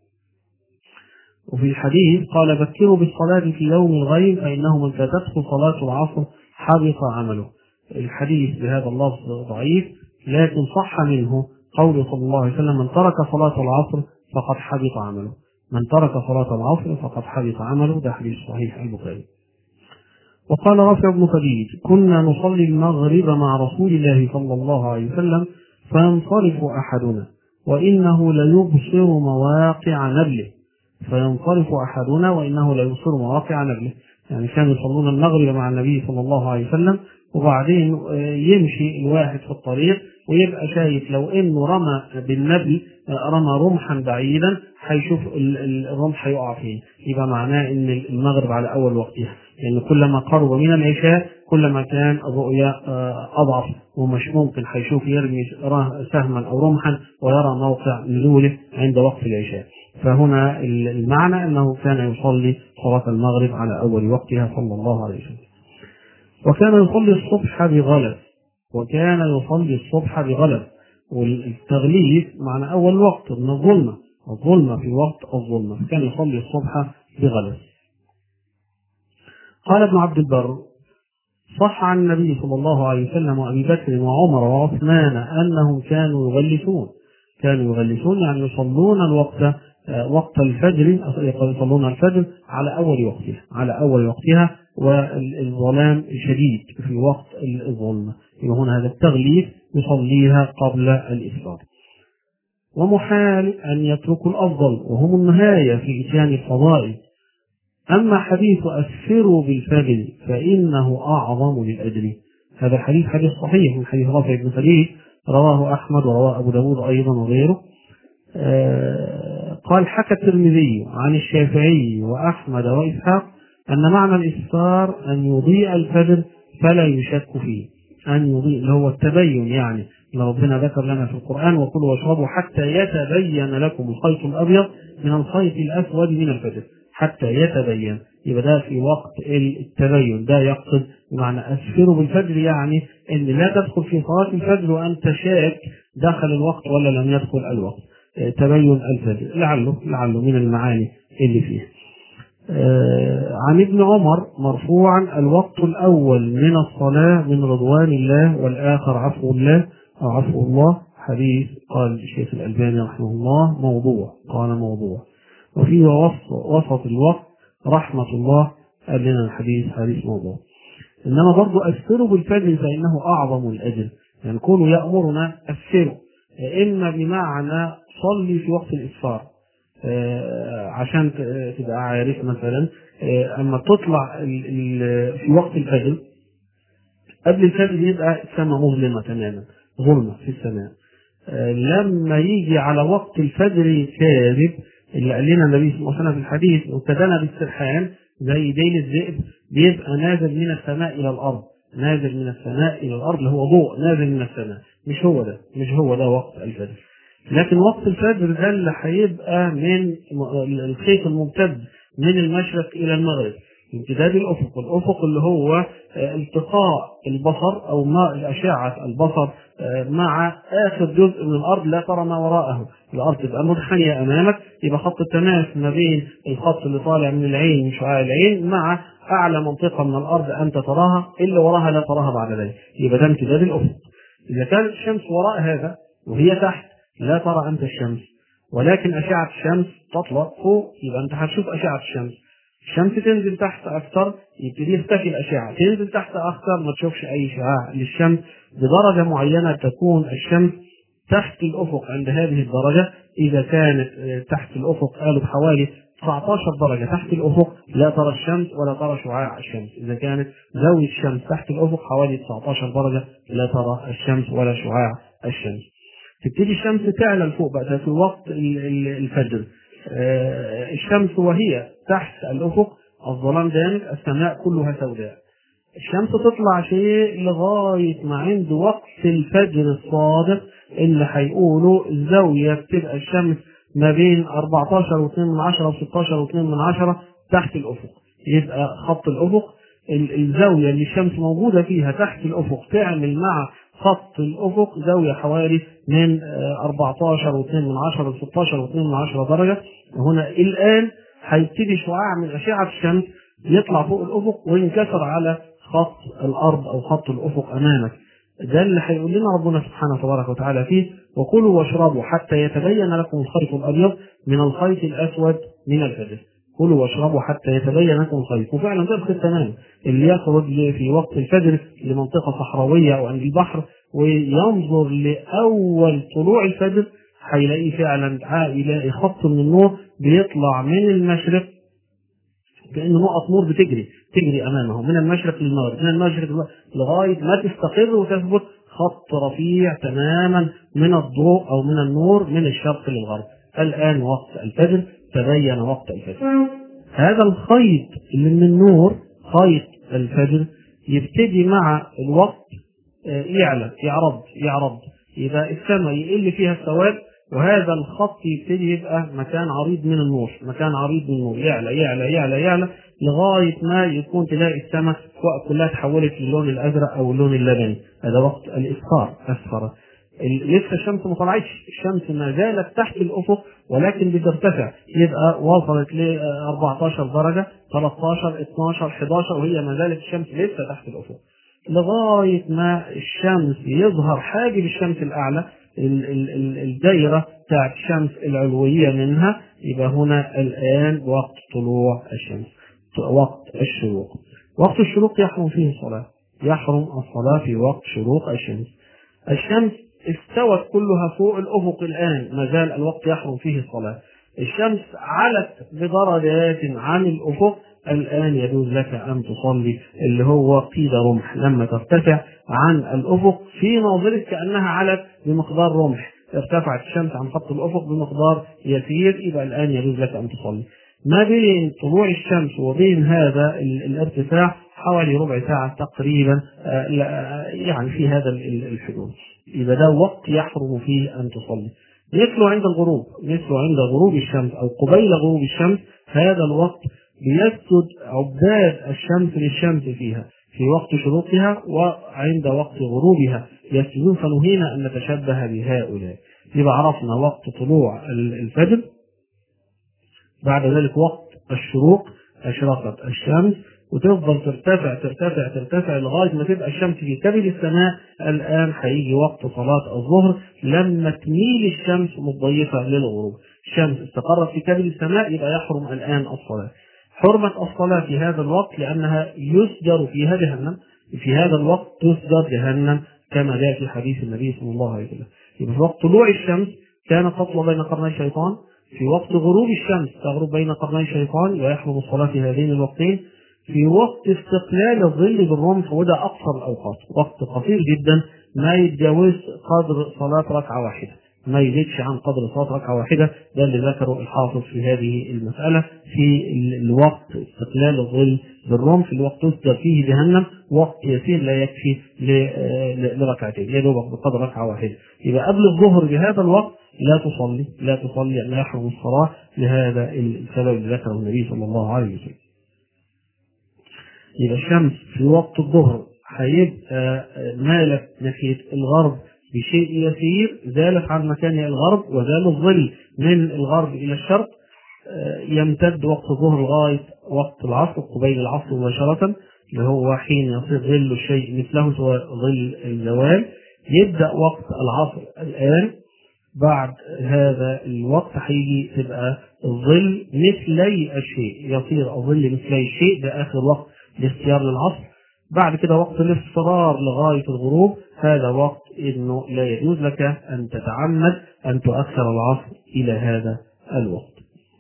A: وفي الحديث قال بكروا بالصلاة في يوم الغيم فإنه من فاتته صلاة العصر حبط عمله. الحديث بهذا اللفظ ضعيف، لكن صح منه قول صلى الله عليه وسلم من ترك صلاة العصر فقد حبط عمله، من ترك صلاة العصر فقد حبط عمله، ده حديث صحيح البخاري. وقال رافع بن خديج كنا نصلي المغرب مع رسول الله صلى الله عليه وسلم فينصرف أحدنا وإنه ليبصر مواقع نبله، يعني كانوا يصلون المغرب مع النبي صلى الله عليه وسلم وبعدين يمشي الواحد في الطريق ويبقى شايف لو انه رمى بالنبل، رمى رمحا بعيدا هيشوف الرمح يقع فيه، يبقى معناه ان المغرب على اول وقتها، لان يعني كلما قرب من العشاء كلما كان الرؤيا اضعف ومش ممكن هيشوف يرمي سهما او رمحا ويرى موقع نزوله عند وقت العشاء. فهنا المعنى أنه كان يصلي صلاة المغرب على أول وقتها صلى الله عليه وسلم. وكان يصلي الصبح بغلس، والتغليف معنى أول وقت من الظلمة في وقت الظلمة، كان يصلي الصبح بغلس. قال ابن عبد البر صح عن النبي صلى الله عليه وسلم وأبي بكر وعمر وعثمان أنهم كانوا يغلسون يعني يصلون الوقت وقت الفجر، يصلون الفجر على أول وقتها والظلام شديد في وقت الظلمة، هنا هذا التغليف يصليها قبل الإسفار. ومحال أن يتركوا الأفضل وهم النهاية في إتيان الفضائل. أما حديث أسفروا بالفجر فإنه أعظم للأجر، هذا الحديث حديث صحيح من حديث رافع بن خديج رواه أحمد ورواه أبو داود أيضا وغيره. قال حكى الترمذي عن الشافعي وأحمد وإسحاق أن معنى الإسفار أن يضيء الفجر فلا يشك فيه، أن يضيء اللي هو التبين، يعني ربنا ذكر لنا في القرآن وكلوا واشربوا حتى يتبين لكم الخيط الأبيض من الخيط الأسود من الفجر، حتى يتبين، يبقى ده في وقت التبين، ده يقصد معنى أسفروا بالفجر، يعني أن لا تدخل في صلاة الفجر وأنت شاك دخل الوقت ولا لم يدخل الوقت، تبين الفجر لعله من المعاني اللي فيه. عن ابن عمر مرفوعا: الوقت الأول من الصلاة من رضوان الله، والآخر عفو الله أو عفو الله. حديث قال الشيخ الألباني رحمه الله موضوع، قال موضوع. وفيه وسط الوقت رحمة الله، قال لنا الحديث حديث موضوع. إنما برضو أسفروا بالفجر فإنه أعظم الأجر، يعني كونه يأمرنا أسفروا، إما بمعنى صلي في وقت الإسفار، عشان تبقى عارف مثلا أما تطلع في وقت الفجر قبل الفجر يبقى السماء مظلمة تماما، ظلمة في السماء. لما يجي على وقت الفجر كاذب اللي قال لنا النبي صلى الله عليه وسلم في الحديث: وابتدأنا بالسرحان زي ديل الذئب، بيبقى نازل من السماء إلى الأرض، نازل من السماء إلى الأرض، اللي هو ضوء نازل من السماء. مش هو ده وقت الفجر. لكن وقت الفجر ده اللي هيبقى من الخيط الممتد من المشرق إلى المغرب، امتداد الأفق اللي هو التقاء البصر أو أشعة البصر مع آخر جزء من الأرض، لا ترى ما وراءه. الأرض تبقى منحنية أمامك، يبقى خط التماس ما بين الخط اللي طالع من العين، من شعاع العين، مع أعلى منطقة من الأرض أنت تراها، اللي وراها لا تراها بعد ذلك، يبقى ده امتداد الأفق. إذا كانت الشمس وراء هذا وهي تحت لا ترى أنت الشمس، ولكن أشعة الشمس تطلع فوق، يبقى أنت هتشوف أشعة الشمس. الشمس تنزل تحت أكثر يبتدي يختفي الأشعة، تنزل تحت أكثر ما تشوفش أي شعاع للشمس. بدرجة معينة تكون الشمس تحت الأفق، عند هذه الدرجة إذا كانت تحت الأفق قالوا بحوالي 19 درجة تحت الأفق لا ترى الشمس ولا ترى شعاع الشمس. إذا كانت زاوية الشمس تحت الأفق حوالي 19 درجة لا ترى الشمس ولا شعاع الشمس. تبتدي الشمس تعلى لفوق بقى في وقت الفجر. الشمس وهي تحت الأفق الظلام دامج، السماء كلها سوداء. الشمس تطلع شيء لغاية ما عند وقت الفجر الصادق اللي هيقولوا الزاوية بتبقى الشمس ما بين 14.2 و 16.2 تحت الأفق. يبقى خط الأفق الزاوية اللي الشمس موجودة فيها تحت الأفق تعمل مع خط الأفق زاوية حوالي من 14.2 ل 16.2 درجة. هنا الآن هيبتدي شعاع من أشعة الشمس يطلع فوق الأفق وينكسر على خط الأرض أو خط الأفق أمامك. ده اللي هيقول لنا ربنا سبحانه تبارك وتعالى فيه: وكلوا واشربوا حتى يتبين لكم الخيط الأبيض من الخيط الأسود من الفجر. كلوا واشربوا حتى يتبين لكم الخيط. وفعلا ده الخيط تمام اللي يخرج في وقت الفجر لمنطقة صحراوية أو عند البحر وينظر لأول طلوع الفجر هيلاقي فعلا يلاقي خط من النور بيطلع من المشرق كأنه نقط نور تجري أمامه من المشرق للمغرب، من المشرق لغاية ما تستقر وتثبت خط رفيع تماما من الضوء أو من النور من الشرق للغرب. الآن وقت الفجر، تبين وقت الفجر. هذا الخيط اللي من النور خيط الفجر يبتدي مع الوقت يعلى يعرض يبقى السماء يقل فيها السواد، وهذا الخط يبتدي يبقى مكان عريض من النور، يعلى لغاية ما يكون تلاقي السماء كلها تحولت للون الأزرق أو اللون اللبني. هذا وقت الإسفار. لسه الشمس ما طلعتش، الشمس ما زالت تحت الأفق ولكن بترتفع، يبقى وصلت ل 14 درجة 13 12 11 وهي ما زالت الشمس لسه تحت الأفق، لغاية ما الشمس يظهر حاجب الشمس الأعلى، الدائرة بتاعت الشمس العلوية منها. يبقى هنا الآن وقت طلوع الشمس، وقت الشروق. وقت الشروق يحرم فيه الصلاة، يحرم الصلاة في وقت شروق الشمس. الشمس استوت كلها فوق الأفق الآن، ما زال الوقت يحرم فيه الصلاة. الشمس علت بدرجات عن الأفق، الآن يجوز لك أن تصلي، اللي هو قيد رمح، لما ترتفع عن الأفق في ناظرك كأنها علت بمقدار رمح، ارتفعت الشمس عن خط الأفق بمقدار يسير، يبقى الآن يجوز لك أن تصلي. ما بين طلوع الشمس وبين هذا الارتفاع حوالي ربع ساعة تقريبا، يعني في هذا الحدود. إذا ده وقت يحرم فيه أن تصلي. مثله عند غروب الشمس أو قبيل غروب الشمس، هذا الوقت بيسجد عباد الشمس للشمس فيها في وقت شروقها، وعند وقت غروبها يسجدون، فنهينا أن نتشبه بهؤلاء. يبقى عرفنا وقت طلوع الفجر، بعد ذلك وقت الشروق أشرقت الشمس، وتفضل ترتفع ترتفع ترتفع لغاية ما تبقى الشمس في كبد السماء. الآن هيجي وقت صلاة الظهر لما تميل الشمس متضيفة للغروب. الشمس استقرت في كبد السماء، يبقى يحرم الآن الصلاة. حرمة الصلاة في هذا الوقت لأنها يسجر فيها جهنم، في هذا الوقت تسجر جهنم كما جاء في حديث النبي صلى الله عليه وسلم. يبقى في وقت طلوع الشمس كانت تطلع بين قرني الشيطان، في وقت غروب الشمس تغرب بين قرني الشيطان ويحرم الصلاة في هذين الوقتين. في وقت استقلال الظل بالرمح، وده أقصر الأوقات، وقت قصير جدا ما يتجاوز قدر صلاة ركعة واحدة، ما يزيدش عن قدر صلاة ركعة واحدة. ده اللي ذكره الحافظ في هذه المسألة. في الوقت استقلال الظل بالرمح، الوقت تسجر فيه جهنم، وقت يسير لا يكفي لركعتين، يدوبك بقدر ركعة واحدة. يبقى قبل الظهر بهذا الوقت لا تصلي أن يحرم الصلاة لهذا السبب اللي ذكره النبي صلى الله عليه وسلم. يبقى الشمس في وقت الظهر هيبقى مالت ناحية الغرب بشيء يسير، زالت عن مكانها الغرب وزال الظل من الغرب إلى الشرق. يمتد وقت الظهر لغاية وقت العصر، قبيل العصر مباشرة، اللي هو حين يصير ظل الشيء مثله سواء ظل الزوال. يبدأ وقت العصر الآن. بعد هذا الوقت هيجي تبقى الظل مثلي الشيء، يصير الظل مثلي الشيء، ده آخر وقت لاختيار للعصر. بعد كده وقت الاصفرار لغاية الغروب، هذا وقت إنه لا يجوز لك أن تتعمد أن تؤخر العصر إلى هذا الوقت.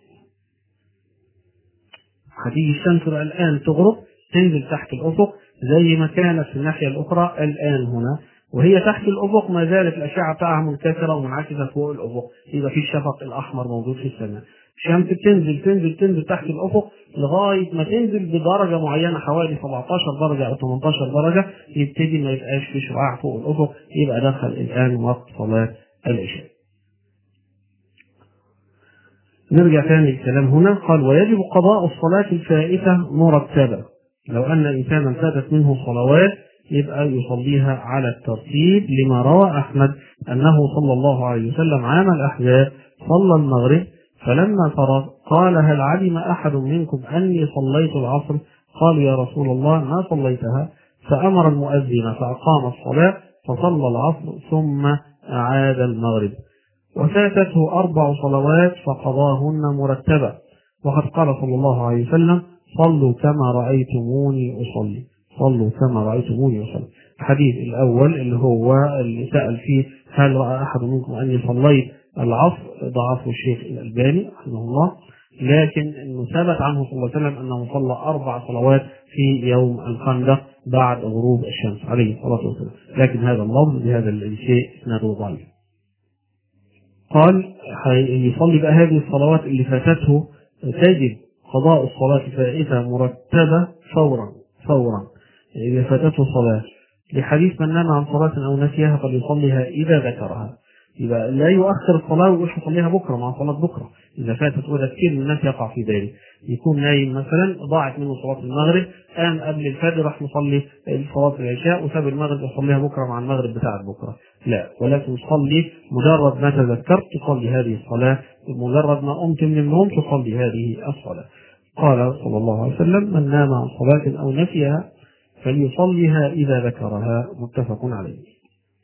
A: هتيجي الشمس الآن تغرب، تنزل تحت الأفق زي ما كانت في الناحية الأخرى. الآن هنا وهي تحت الأفق ما زالت الأشعة بتاعها منكسرة ومنعكسة فوق الأفق، يبقى في الشفق الأحمر موجود في السماء. الشمس تنزل تنزل تنزل تحت الأفق لغاية ما تنزل بدرجة معينة، حوالي 17 درجة أو 18 درجة، يبتدي ما يبقاش في شعاع فوق الأفق، يبقى دخل الآن وقت صلاة العشاء. نرجع ثاني الكلام هنا. قال: ويجب قضاء الصلاة الفائتة مرتبة. لو أن إنسانا فاتت منه صلوات يبقى يصليها على الترتيب، لما روى أحمد أنه صلى الله عليه وسلم عام الأحزاب صلى المغرب، فلما فرغ قال: هل علم أحد منكم أني صليت العصر؟ قالوا: يا رسول الله ما صليتها. فأمر المؤذن فأقام الصلاة فصلى العصر ثم أعاد المغرب. وفاتته 4 صلوات فقضاهن مرتبة، وقد قال صلى الله عليه وسلم: صلوا كما رأيتموني أصلي، صلوا كما رأيتموني أصلي. الحديث الأول اللي سأل فيه هل رأى أحد منكم أني صليت العصر، ضعفه الشيخ الألباني رحمه الله، لكن إنه ثبت عنه صلى الله عليه وسلم أنه صلى 4 صلوات في يوم الخندق بعد غروب الشمس عليه الصلاة والسلام، لكن هذا اللفظ بهذا الشيء إسناده ضعيف. قال: يصلي بقى هذه الصلوات اللي فاتته، تجب قضاء الصلاة الفائتة مرتبة فورا إذا فاتته صلاة، لحديث: من نام عن صلاة أو نسيها فليصليها إذا ذكرها. يبقى لا يؤخر الصلاة ويقول هصليها بكرة مع صلاة بكرة إذا فاتت، وده كثير من الناس يقع في ذلك. يكون نايم مثلا، ضاعت منه صلاة المغرب، قام قبل الفجر راح يصلي صلاة العشاء وساب المغرب يصليها بكرة مع المغرب بتاعت بكرة. لا، ولكن تصلي مجرد ما تذكرت تصلي هذه الصلاة، مجرد ما قمت من النوم تصلي هذه الصلاة. قال صلى الله عليه وسلم: من نام عن صلاة أو نسيها فليصليها إذا ذكرها، متفق عليه.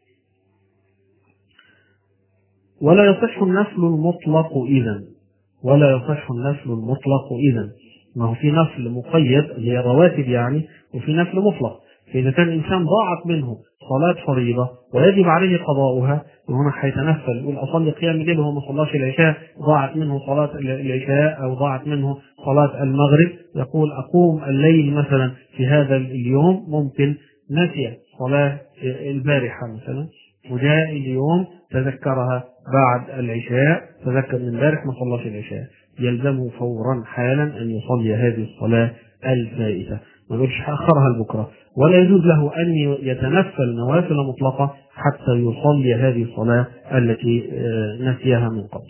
A: ولا يصح النفل المطلق إذن، ما هو في نفل مقيد اللي هي الرواتب يعني، وفي نفل مطلق. فإذا كان الإنسان ضاعت منه صلاة فريضة ويجب عليه قضاؤها، وهنا هيتنفل يقول أصلي قيام الليل وهو ما صلاش العشاء، ضاعت منه صلاة العشاء أو ضاعت منه صلاة المغرب، يقول أقوم الليل مثلا في هذا اليوم، ممكن نسي صلاة البارحة مثلا وجاء اليوم تذكرها بعد العشاء، تذكر من البارح ما صلاش العشاء، يلزمه فورا حالا أن يصلي هذه الصلاة الفائتة، ما يقولش هأخرها لبكرة. ولا يجوز له أن يتنفل نوافل مطلقة حتى يصلي هذه الصلاة التي نسيها من قبل.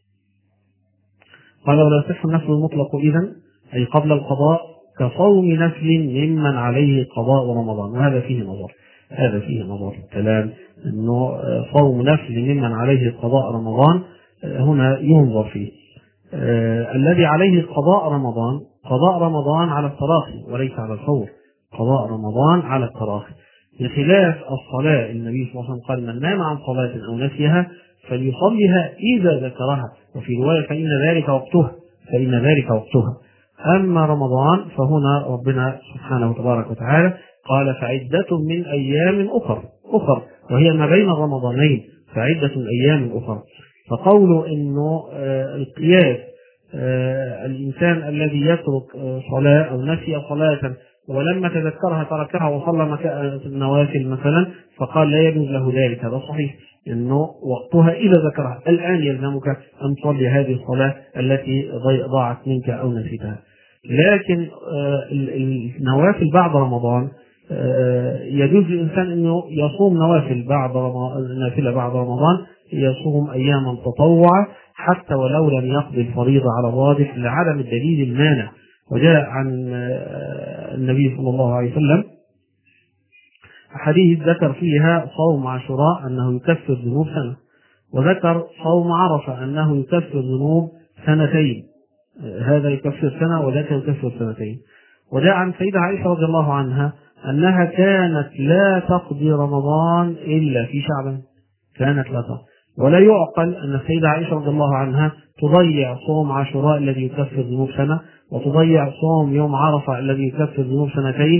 A: قال: ولا يصح النفل المطلق إذن، أي قبل القضاء، كصوم نفل ممن عليه قضاء رمضان. وهذا فيه نظر كلام أنه صوم نفل ممن عليه قضاء رمضان هنا ينظر فيه. الذي عليه قضاء رمضان قضاء رمضان على التراخي وليس على الفور، قضاء رمضان على التراخي، بخلاف الصلاة. النبي صلى الله عليه وسلم قال: من نام عن صلاة أو نسيها فليصليها إذا ذكرها، وفي رواية: فإن ذلك وقتها. أما رمضان فهنا ربنا سبحانه وتبارك وتعالى قال: فعدة من أيام أخر، وهي ما بين الرمضانين، فعدة من أيام أخر. فقوله إنه القياس الإنسان الذي يترك صلاة أو نسي صلاة ولما تذكرها تركها وصلى النوافل مثلا، فقال لا يجوز له ذلك. هذا صحيح، إنه وقتها إذا ذكرها. الآن يلزمك أن تصلي هذه الصلاة التي ضاعت منك أو نسيتها. لكن النوافل بعد رمضان يجوز للإنسان أنه يصوم نوافل بعد رمضان، يصوم أياما تطوع حتى ولو لم يقضي الفريضة على الراجح لعدم الدليل المانع. وجاء عن النبي صلى الله عليه وسلم حديث ذكر فيها صوم عاشوراء أنه يكفر ذنوب سنة، وذكر صوم عرفة أنه يكفر ذنوب سنتين، هذا يكفر سنة وذاك يكفر سنتين. وجاء عن سيدة عائشة رضي الله عنها أنها كانت لا تقضي رمضان إلا في شعبان، كانت لا تقضي. ولا يعقل أن السيدة عائشة رضي الله عنها تضيع صوم عاشوراء الذي يكفر ذنوب سنة، وتضيع صوم يوم عرفة الذي يكفر ذنوب سنتين،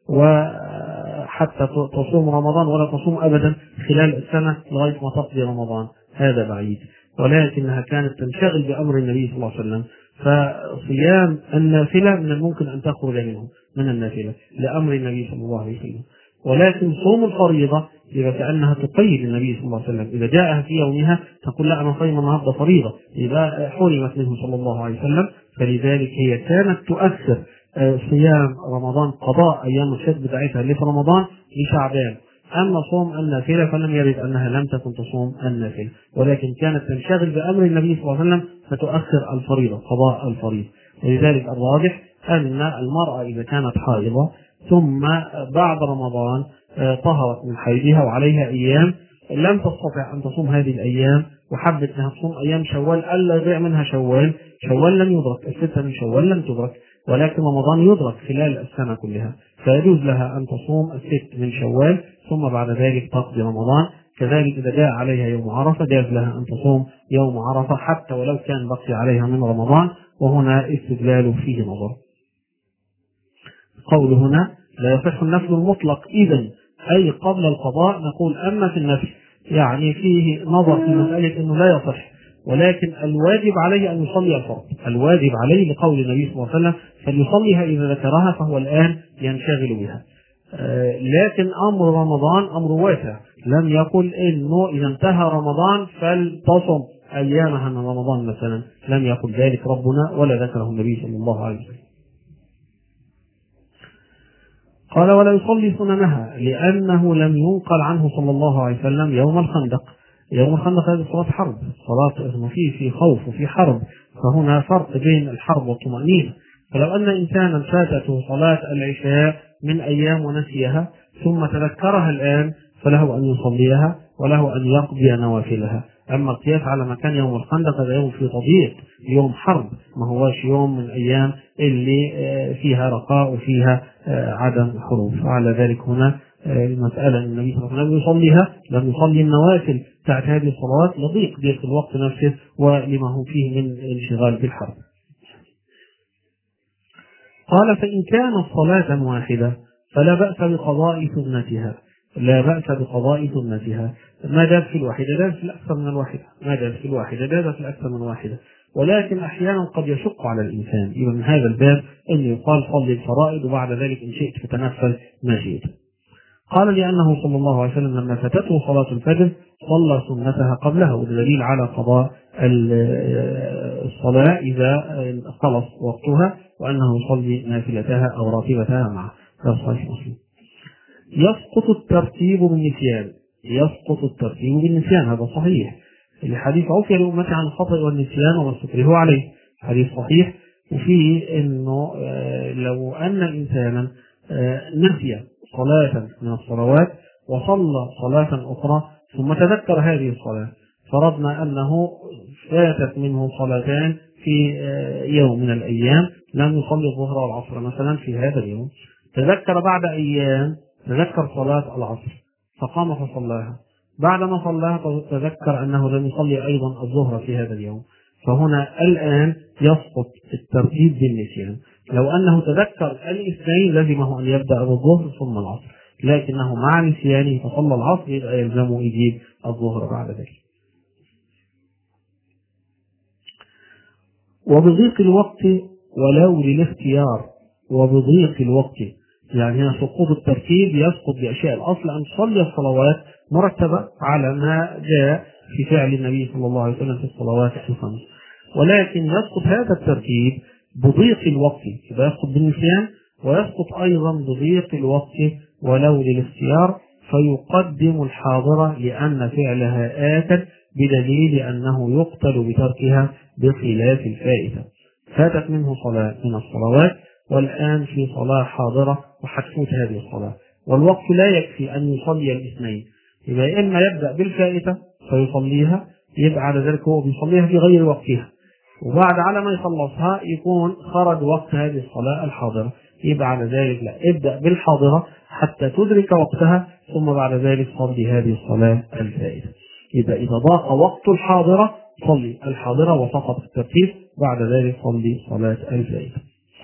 A: وحتى تصوم رمضان ولا تصوم أبدا خلال السنة لغاية ما تقضي رمضان. هذا بعيد. ولكنها كانت تنشغل بأمر النبي صلى الله عليه وسلم، فصيام النافلة من الممكن أن تخرج منه من النافلة لأمر النبي صلى الله عليه وسلم. ولكن صوم الفريضة إذا كأنها تقيد النبي صلى الله عليه وسلم، إذا جاءها في يومها تقول: لا، أنا صايم النهارده فريضة، إذا حرمت منه صلى الله عليه وسلم. فلذلك هي كانت تؤثر صيام رمضان قضاء أيام الشد بتاعتها اللي في رمضان لشعبان. أما صوم النافلة فلم يرد أنها لم تكن تصوم النافلة، ولكن كانت تنشغل بأمر النبي صلى الله عليه وسلم فتؤخر الفريضة، قضاء الفريضة. ولذلك الراجح أن المرأة إذا كانت حائضة ثم بعد رمضان طهرت من حيضها وعليها أيام لم تستطع أن تصوم هذه الأيام، وحبت أنها تصوم أيام شوال ألا يضيع منها شوال لم يدرك، الستة من شوال لم تدرك، ولكن رمضان يدرك خلال السنة كلها، فيجوز لها أن تصوم الست من شوال ثم بعد ذلك تقضي رمضان. كذلك إذا جاء عليها يوم عرفة جاز لها أن تصوم يوم عرفة حتى ولو كان بقي عليها من رمضان. وهنا استدلال فيه نظر. قول هنا: لا يصح النفل المطلق إذن، أي قبل القضاء. نقول: أما في النفل يعني فيه نظر في مسألة أنه لا يصح، ولكن الواجب عليه أن يصلي الفرض، الواجب عليه لقول النبي صلى الله عليه وسلم: فليصليها إذا ذكرها، فهو الآن ينشغل بها. لكن أمر رمضان أمر واسع، لم يقل إنه إذا انتهى رمضان فلتصم أيامها من رمضان مثلا، لم يقل ذلك ربنا ولا ذكره النبي صلى الله عليه وسلم. قال: ولا يصلي سننها، لأنه لم ينقل عنه صلى الله عليه وسلم يوم الخندق. يوم الخندق هذه صلاة حرب، صلاة في خوف وفي حرب، فهنا فرق بين الحرب والطمأنينة. فلو أن إنسانا فاتته صلاة العشاء من أيام ونسيها ثم تذكرها الآن فله أن يصليها وله أن يقضي نوافلها. أما القياس على ما كان يوم الخندق هذا يوم في تضييق، يوم حرب، ما هواش يوم من أيام اللي فيها رخاء وفيها عدم حروب. وعلى ذلك هنا المسألة النبي صلى الله عليه وسلم يصليها، لم يصلي النوافل بتاعت هذه الصلوات لضيق الوقت نفسه ولما هو فيه من انشغال بالحرب. قال: فإن كانت صلاة واحدة فلا بأس بقضاء سنتها، لا بأس بقضاء سنتها. ما دام في الواحدة دام في الأكثر من الواحدة، ما دام في الواحدة دام في الأكثر من واحدة. ولكن أحيانا قد يشق على الإنسان، إذا من هذا الباب أن يقال صلي الفرائض وبعد ذلك إن شئت فتنفل ما شئت. قال: لأنه صلى الله عليه وسلم لما فاتته صلاة الفجر صلى سنتها قبلها، والدليل على قضاء الصلاة إذا خلص وقتها، وأنه يصلي نافلتها أو راتبتها معه. هذا صحيح مسلم. يسقط الترتيب بالنسيان، يسقط الترتيب بالنسيان، هذا صحيح. الحديث عفي لأمتي عن الخطأ والنسيان وما استكره عليه، حديث صحيح. وفيه أنه لو أن إنسانا نسي صلاة من الصلوات وصلى صلاة أخرى ثم تذكر هذه الصلاة، فرضنا أنه فاتت منه صلاتان في يوم من الأيام لم يصلي الظهر والعصر مثلا في هذا اليوم، تذكر بعد أيام تذكر صلاة العصر فقام فصلاها، بعدما صلاها تذكر أنه لم يصلي أيضا الظهر في هذا اليوم، فهنا الآن يسقط الترتيب بالنسيان. لو أنه تذكر الاثنين لزمه أن يبدأ بالظهر ثم العصر، لكنه مع نسيانه فصلى العصر يبقى يلزمه يجيب الظهر بعد ذلك. وبضيق الوقت ولو للاختيار، وبضيق الوقت يعني هنا سقوط الترتيب يسقط بأشياء الأصل أن تصلي الصلوات مرتبة على ما جاء في فعل النبي صلى الله عليه وسلم في الصلوات الخمس، ولكن يسقط هذا الترتيب بضيق الوقت، يبقى يسقط بالنسيان ويسقط أيضا بضيق الوقت ولو للاختيار، فيقدم الحاضرة لأن فعلها آكد بدليل أنه يقتل بتركها بخلاف الفائتة. فاتت منه صلاة من الصلوات والآن في صلاة حاضرة وحتفوت هذه الصلاة، والوقت لا يكفي أن يصلي الاثنين، يبقى إما يبدأ بالفائتة فيصليها، يبقى على ذلك هو بيصليها في غير وقتها، وبعد على ما يخلصها يكون خرج وقت هذه الصلاة الحاضرة، يبقى على ذلك لا، ابدأ بالحاضرة حتى تدرك وقتها ثم بعد ذلك صلي هذه الصلاة الفائتة. يبقى إذا ضاق وقت الحاضرة صلي الحاضرة وسقط الترتيب، بعد ذلك صلي صلاة الفائتة.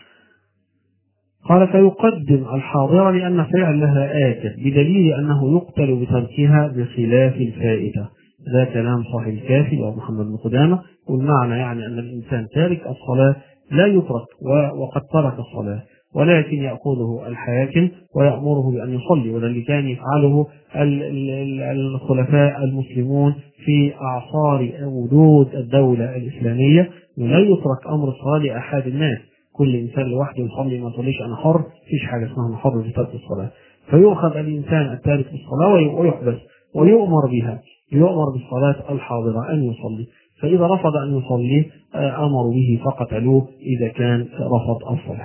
A: قال فيقدم الحاضرة لأن فعلها آكد بدليل أنه يقتل بتركها بخلاف الفائتة. ذا كلام صاحب الكافي ومحمد بن قدامة، والمعنى يعني أن الإنسان تارك الصلاة لا يترك وقد ترك الصلاة، ولكن يأخذه الحاكم ويأمره بأن يصلي، وده اللي كان يفعله الخلفاء المسلمون في أعصار وجود الدولة الإسلامية، ولا يترك أمر الصلاة لأحد الناس، كل إنسان لوحده يصلي ما يصليش أنا حر، فيش حاجة اسمها أنا حر في ترك الصلاة، فيؤخذ الإنسان التارك الصلاة ويحبس ويؤمر بها، يؤمر بالصلاة الحاضرة أن يصلي، فإذا رفض أن يصلي أمروا به فقتلوه إذا كان رفض الصلاة.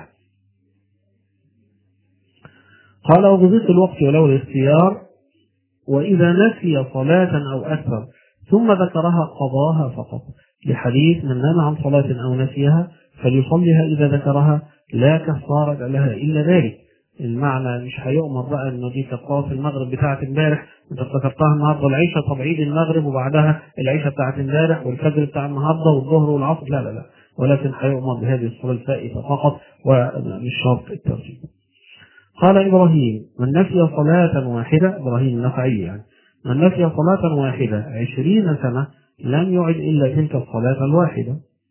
A: قال وبضيق الوقت ولو الاختيار، وإذا نسي صلاة أو أكثر ثم ذكرها قضاها فقط، لحديث من نام عن صلاة أو نسيها فليصليها إذا ذكرها لا كفارة لها إلا ذلك. المعنى مش هيؤمر بقى إنه دي كفارة المغرب بتاعت امبارح أنت افتكرتها النهارده العشاء، طب عيد المغرب وبعدها العشاء بتاعت امبارح والفجر بتاع النهارده والظهر والعصر، لا لا لا، ولكن هيؤمر بهذه الصلاة الفائتة فقط ومش شرط الترتيب. قال إبراهيم من نسي صلاة واحدة، إبراهيم النخعي يعني، من نسي صلاة واحدة 20 سنة لم يعد إلا تلك الصلاة الواحدة.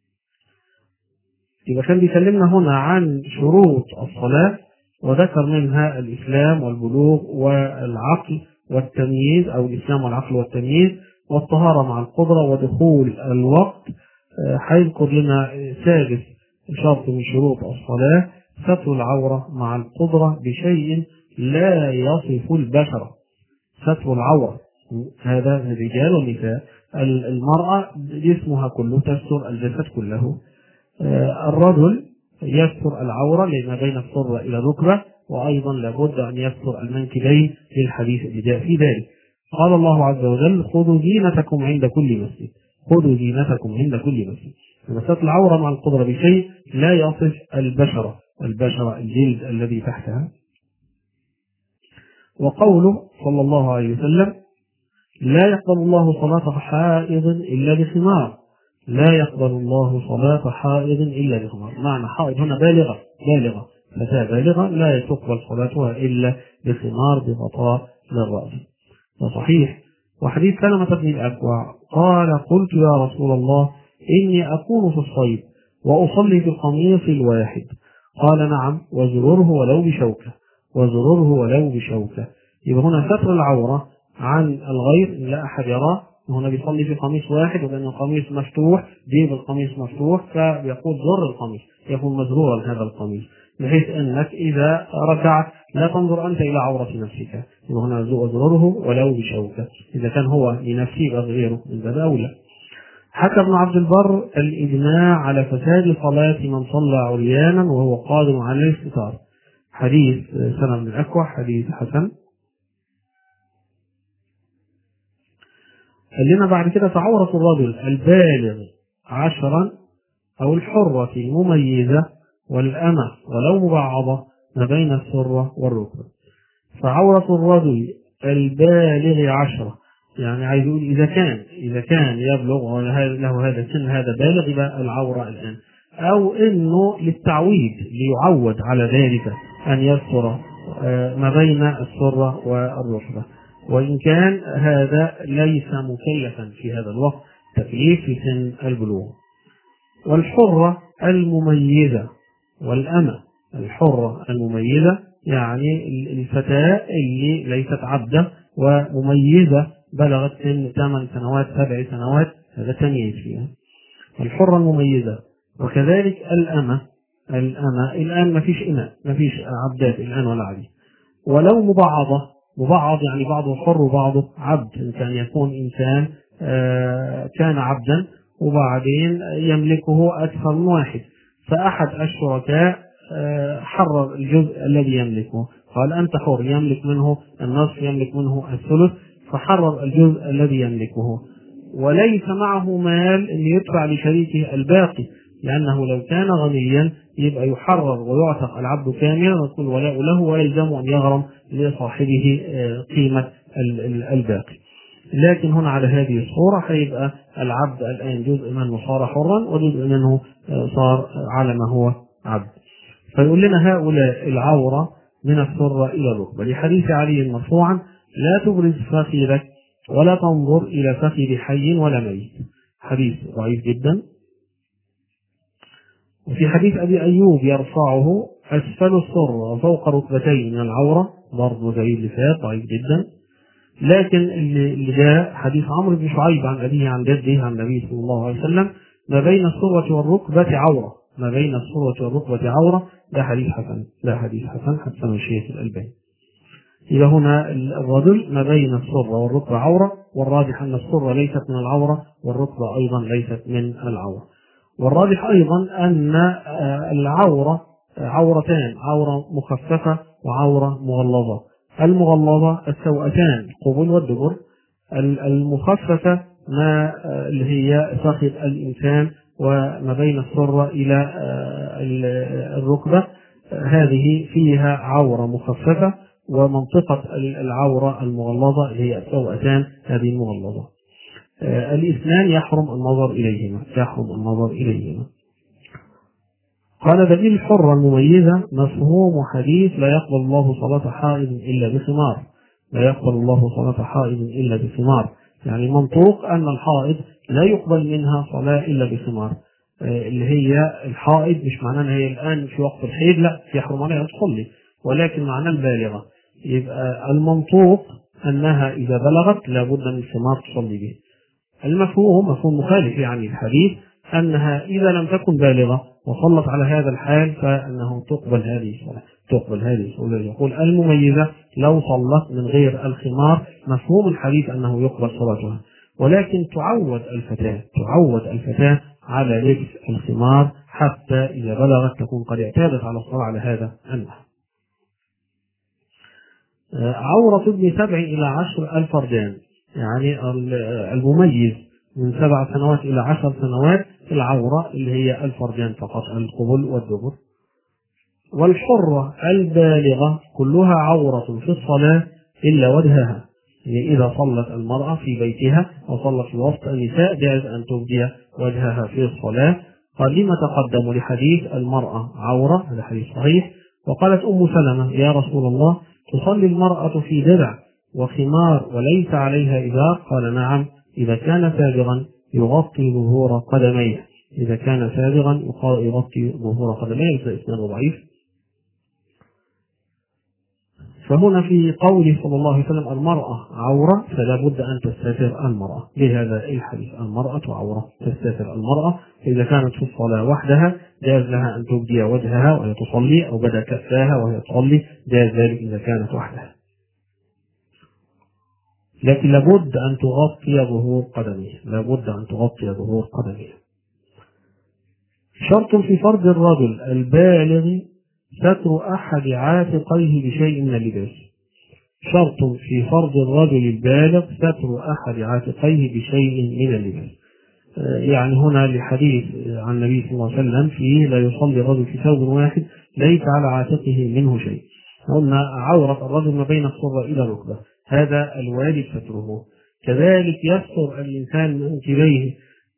A: يبقى كان بيكلمنا هنا عن شروط الصلاة وذكر منها الإسلام والبلوغ والعقل والتمييز، أو الإسلام والعقل والتمييز والطهارة مع القدرة ودخول الوقت. هيذكر لنا سادس شرط من شروط الصلاة ستر العورة مع القدرة بشيء لا يصف البشر. ستر العورة هذا الرجال والنساء، المرأة جسمها كله تستر الجسد كله، الرجل يستر العورة لما بين السرة إلى الركبة، وأيضا لابد أن يستر المنكبين للحديث اللي جاء في ذلك. قال الله عز وجل خذوا زينتكم عند كل مسجد، خذوا زينتكم عند كل مسجد. ستر العورة مع القدرة بشيء لا يصف البشرة الجلد الذي تحتها. وقوله صلى الله عليه وسلم لا يقبل الله صلاة حائض إلا بخمار، لا يقبل الله صلاة حائض إلا بخمار، معنى حائض هنا بالغة فتاة بالغة لا تقبل صلاتها إلا بخمار بغطاء للرأس. ده صحيح. وحديث سلمة بن الأكوع قال قلت يا رسول الله إني أكون في الصيد وأصلي في القميص الواحد، قال نعم وزرره ولو بشوكة. يبقى هنا ستر العورة عن الغير لا أحد يراه، هنا بيصلي في قميص واحد وبأن القميص مفتوح، جيب القميص مفتوح، فيقول زر القميص يكون مزرورا هذا القميص، بحيث أنك إذا ركعت لا تنظر أنت إلى عورة نفسك. هنا زرره ولو بشوكة، إذا كان هو لنفسه غيره من باب أولى. حكى ابن عبد البر الإجماع على فساد صلاة من صلى عريانا وهو قادر على الاستتار. حديث سلمة بن الأكوع حديث حسن. قال لنا بعد كده فعورة الرجل البالغ 10 أو الحرة المميزة والأمة ولو مبعضة ما بين السرة والركبة. فعورة الرجل البالغ 10، يعني عايز يقول إذا كان يبلغ له هذا السن، هذا بالغ، يبقى العورة الآن، أو إنه للتعويد ليعود على ذلك أن يستر ما بين السرة والركبة، وإن كان هذا ليس مكلفا في هذا الوقت تكليف في سن البلوغ. والحرة المميزة والأمة. الحرة المميزة يعني الفتاة اللي ليست عبدة ومميزة بلغت سن 8 سنوات 7 سنوات، هذا تمييز فيها. الحرة المميزة. وكذلك الأمة الآن ما فيش إماء، ما فيش عبدات الآن ولا عبيد. ولو مبعض يعني بعضه حر وبعضه عبد، إن كان يكون إنسان كان عبدا وبعدين يملكه أكثر من واحد، فأحد الشركاء حرر الجزء الذي يملكه، قال أنت حر، يملك منه النصف، يملك منه الثلث، فحرر الجزء الذي يملكه، وليس معه مال أن يدفع لشريكه الباقي، لأنه لو كان غنيا يبقى يحرر ويعتق العبد كاملا ويكون ولاء له ويلزم أن يغرم لصاحبه قيمة الباقي. لكن هنا على هذه الصورة هيبقى العبد الآن جزء منه صار حرا وجزء منه صار على ما هو عبد. فيقول لنا هؤلاء العورة من السرة إلى الركبة، لحديث علي مرفوعا: لا تبرز فخذك ولا تنظر إلى فخذ حي ولا ميت. حديث ضعيف جدا. وفي حديث أبي أيوب يرفعه: أسفل السرة وفوق ركبتين من العورة، برضه زي اللي فات، ضعيف جدا. لكن اللي جاء حديث عمرو بن شعيب عن أبيه عن جده عن النبي صلى الله عليه وسلم: ما بين السرة والركبة عورة، ما بين السرة والركبة عورة. ده حديث حسن حسن الشيخ الألباني. إذا هنا الرجل ما بين السرة والركبة عورة، والراجح أن السرة ليست من العورة والركبة أيضا ليست من العورة. والراجح أيضا أن العورة عورتان: عورة مخففة وعورة مغلظة. المغلظة السوأتان القبول والدبر، المخففة ما اللي هي فخذ الإنسان وما بين السرة إلى الركبة، هذه فيها عورة مخففة، ومنطقة العورة المغلظة اللي هي السوأتان هذه المغلظة. الاثنان يحرم النظر إليهما. قال: دليل الحرة المميزة مفهوم حديث: لا يقبل الله صلاة حائض إلا بخمار. يعني منطوق أن الحائض لا يقبل منها صلاة إلا بخمار. اللي هي الحائض مش معناه أن هي الآن في وقت الحيض لا يحرم عليها تصلي، ولكن معناه البالغة. يبقى المنطوق أنها إذا بلغت لابد من خمار تصلي به. المفهوم مفهوم مخالف يعني الحديث، أنها إذا لم تكن بالغة وصلت على هذا الحال فإنه تقبل هذه الصلاة. يقول المميزة لو صلت من غير الخمار، مفهوم الحديث أنه يقبل صلاتها، ولكن تعود الفتاة على لبس الخمار حتى إذا بلغت تكون قد اعتادت على الصلاة على هذا النحو. عورة ابن 7 إلى 10 الفردان، يعني المميز من 7 سنوات إلى 10 سنوات العورة اللي هي الفردان فقط، القبل والدبر. والحرة البالغة كلها عورة في الصلاة إلا وجهها، يعني إذا صلت المرأة في بيتها أو صلت في وسط النساء جائز أن تبدي وجهها في الصلاة. قال: لما تقدم لحديث المرأة عورة، هذا حديث صحيح. وقالت أم سلمة: يا رسول الله، تصلي المرأة في درع وخمار وليس عليها إزار؟ قال: نعم، إذا كان سابغا يغطي ظهور قدميه. إسناد ضعيف. فهنا في قوله صلى الله عليه وسلم المرأة عورة، فلا بد أن تستتر المرأة، لهذا الحديث المرأة عورة، تستتر المرأة. إذا كانت في الصلاة وحدها جاز لها أن تبدي وجهها وهي تصلي، أو بدا كفاها وهي تصلي، جاز ذلك إذا كانت وحدها، لكن لابد أن تغطي ظهور قدمها. شرط في فرض الرجل البالغ ستر أحد عاتقيه بشيء من اللباس. شرط في فرض الرجل البالغ ستر أحد عاتقيه بشيء من اللباس. يعني هنا لحديث عن النبي صلى الله عليه وسلم فيه لا يصلي الرجل في ثوب واحد ليس على عاتقه منه شيء. قلنا عورة الرجل ما بين السرة إلى الركبة، هذا الواجب ستره. كذلك يستر الإنسان منكبيه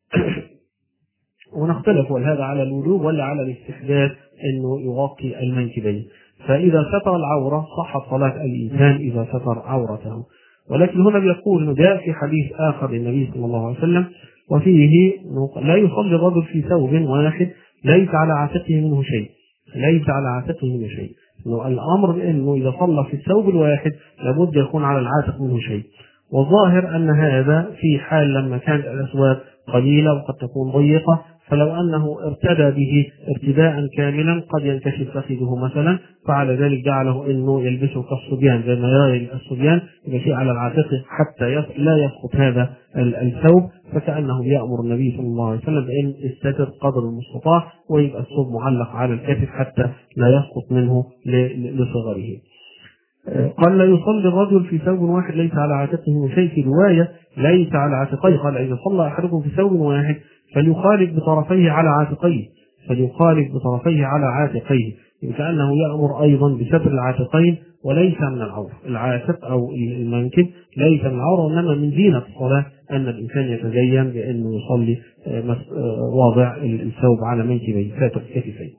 A: ونختلف هل هذا على الوجوب ولا على الاستحباب انه يغطي المنكبين. فاذا ستر العوره صحت صلاه الانسان اذا ستر عورته. ولكن هنا بيقول انه جاء في حديث اخر للنبي صلى الله عليه وسلم وفيه لا يصلي الرجل في ثوب واحد ليس على عاتقه منه شيء، ليس على عاتقه منه شيء. الامر بانه اذا صلى في الثوب الواحد لابد يكون على العاتق منه شيء. والظاهر ان هذا في حال لما كانت الاسواق قليله وقد تكون ضيقه، فلو أنه ارتدى به ارتداء كاملا قد ينكشف فخذه مثلا، فعلى ذلك جعله أنه يلبسه كالصبيان زي ما يرى الصبيان يبقى شيء على العاتق حتى لا يسقط هذا الثوب، فكأنه يأمر النبي صلى الله عليه وسلم بأن يستتر قدر المستطاع ويبقى الثوب معلق على الكتف حتى لا يسقط منه لصغره. قال لا يصلي الرجل في ثوب واحد ليس على عاتقه شيء، في رواية ليس على عاتقيه، قال إذا صلى أحدكم في ثوب واحد فليخالف بطرفيه على عاتقيه، فليخالف بطرفيه على عاتقيه، كأنه يأمر أيضا بستر العاتقين وليس من العورة. العاتق أو المنكب ليس من العورة، وإنما من زينة الصلاة أن الإنسان يتزين بأنه يصلي واضع الثوب على منكبيه ساتر كتفيه.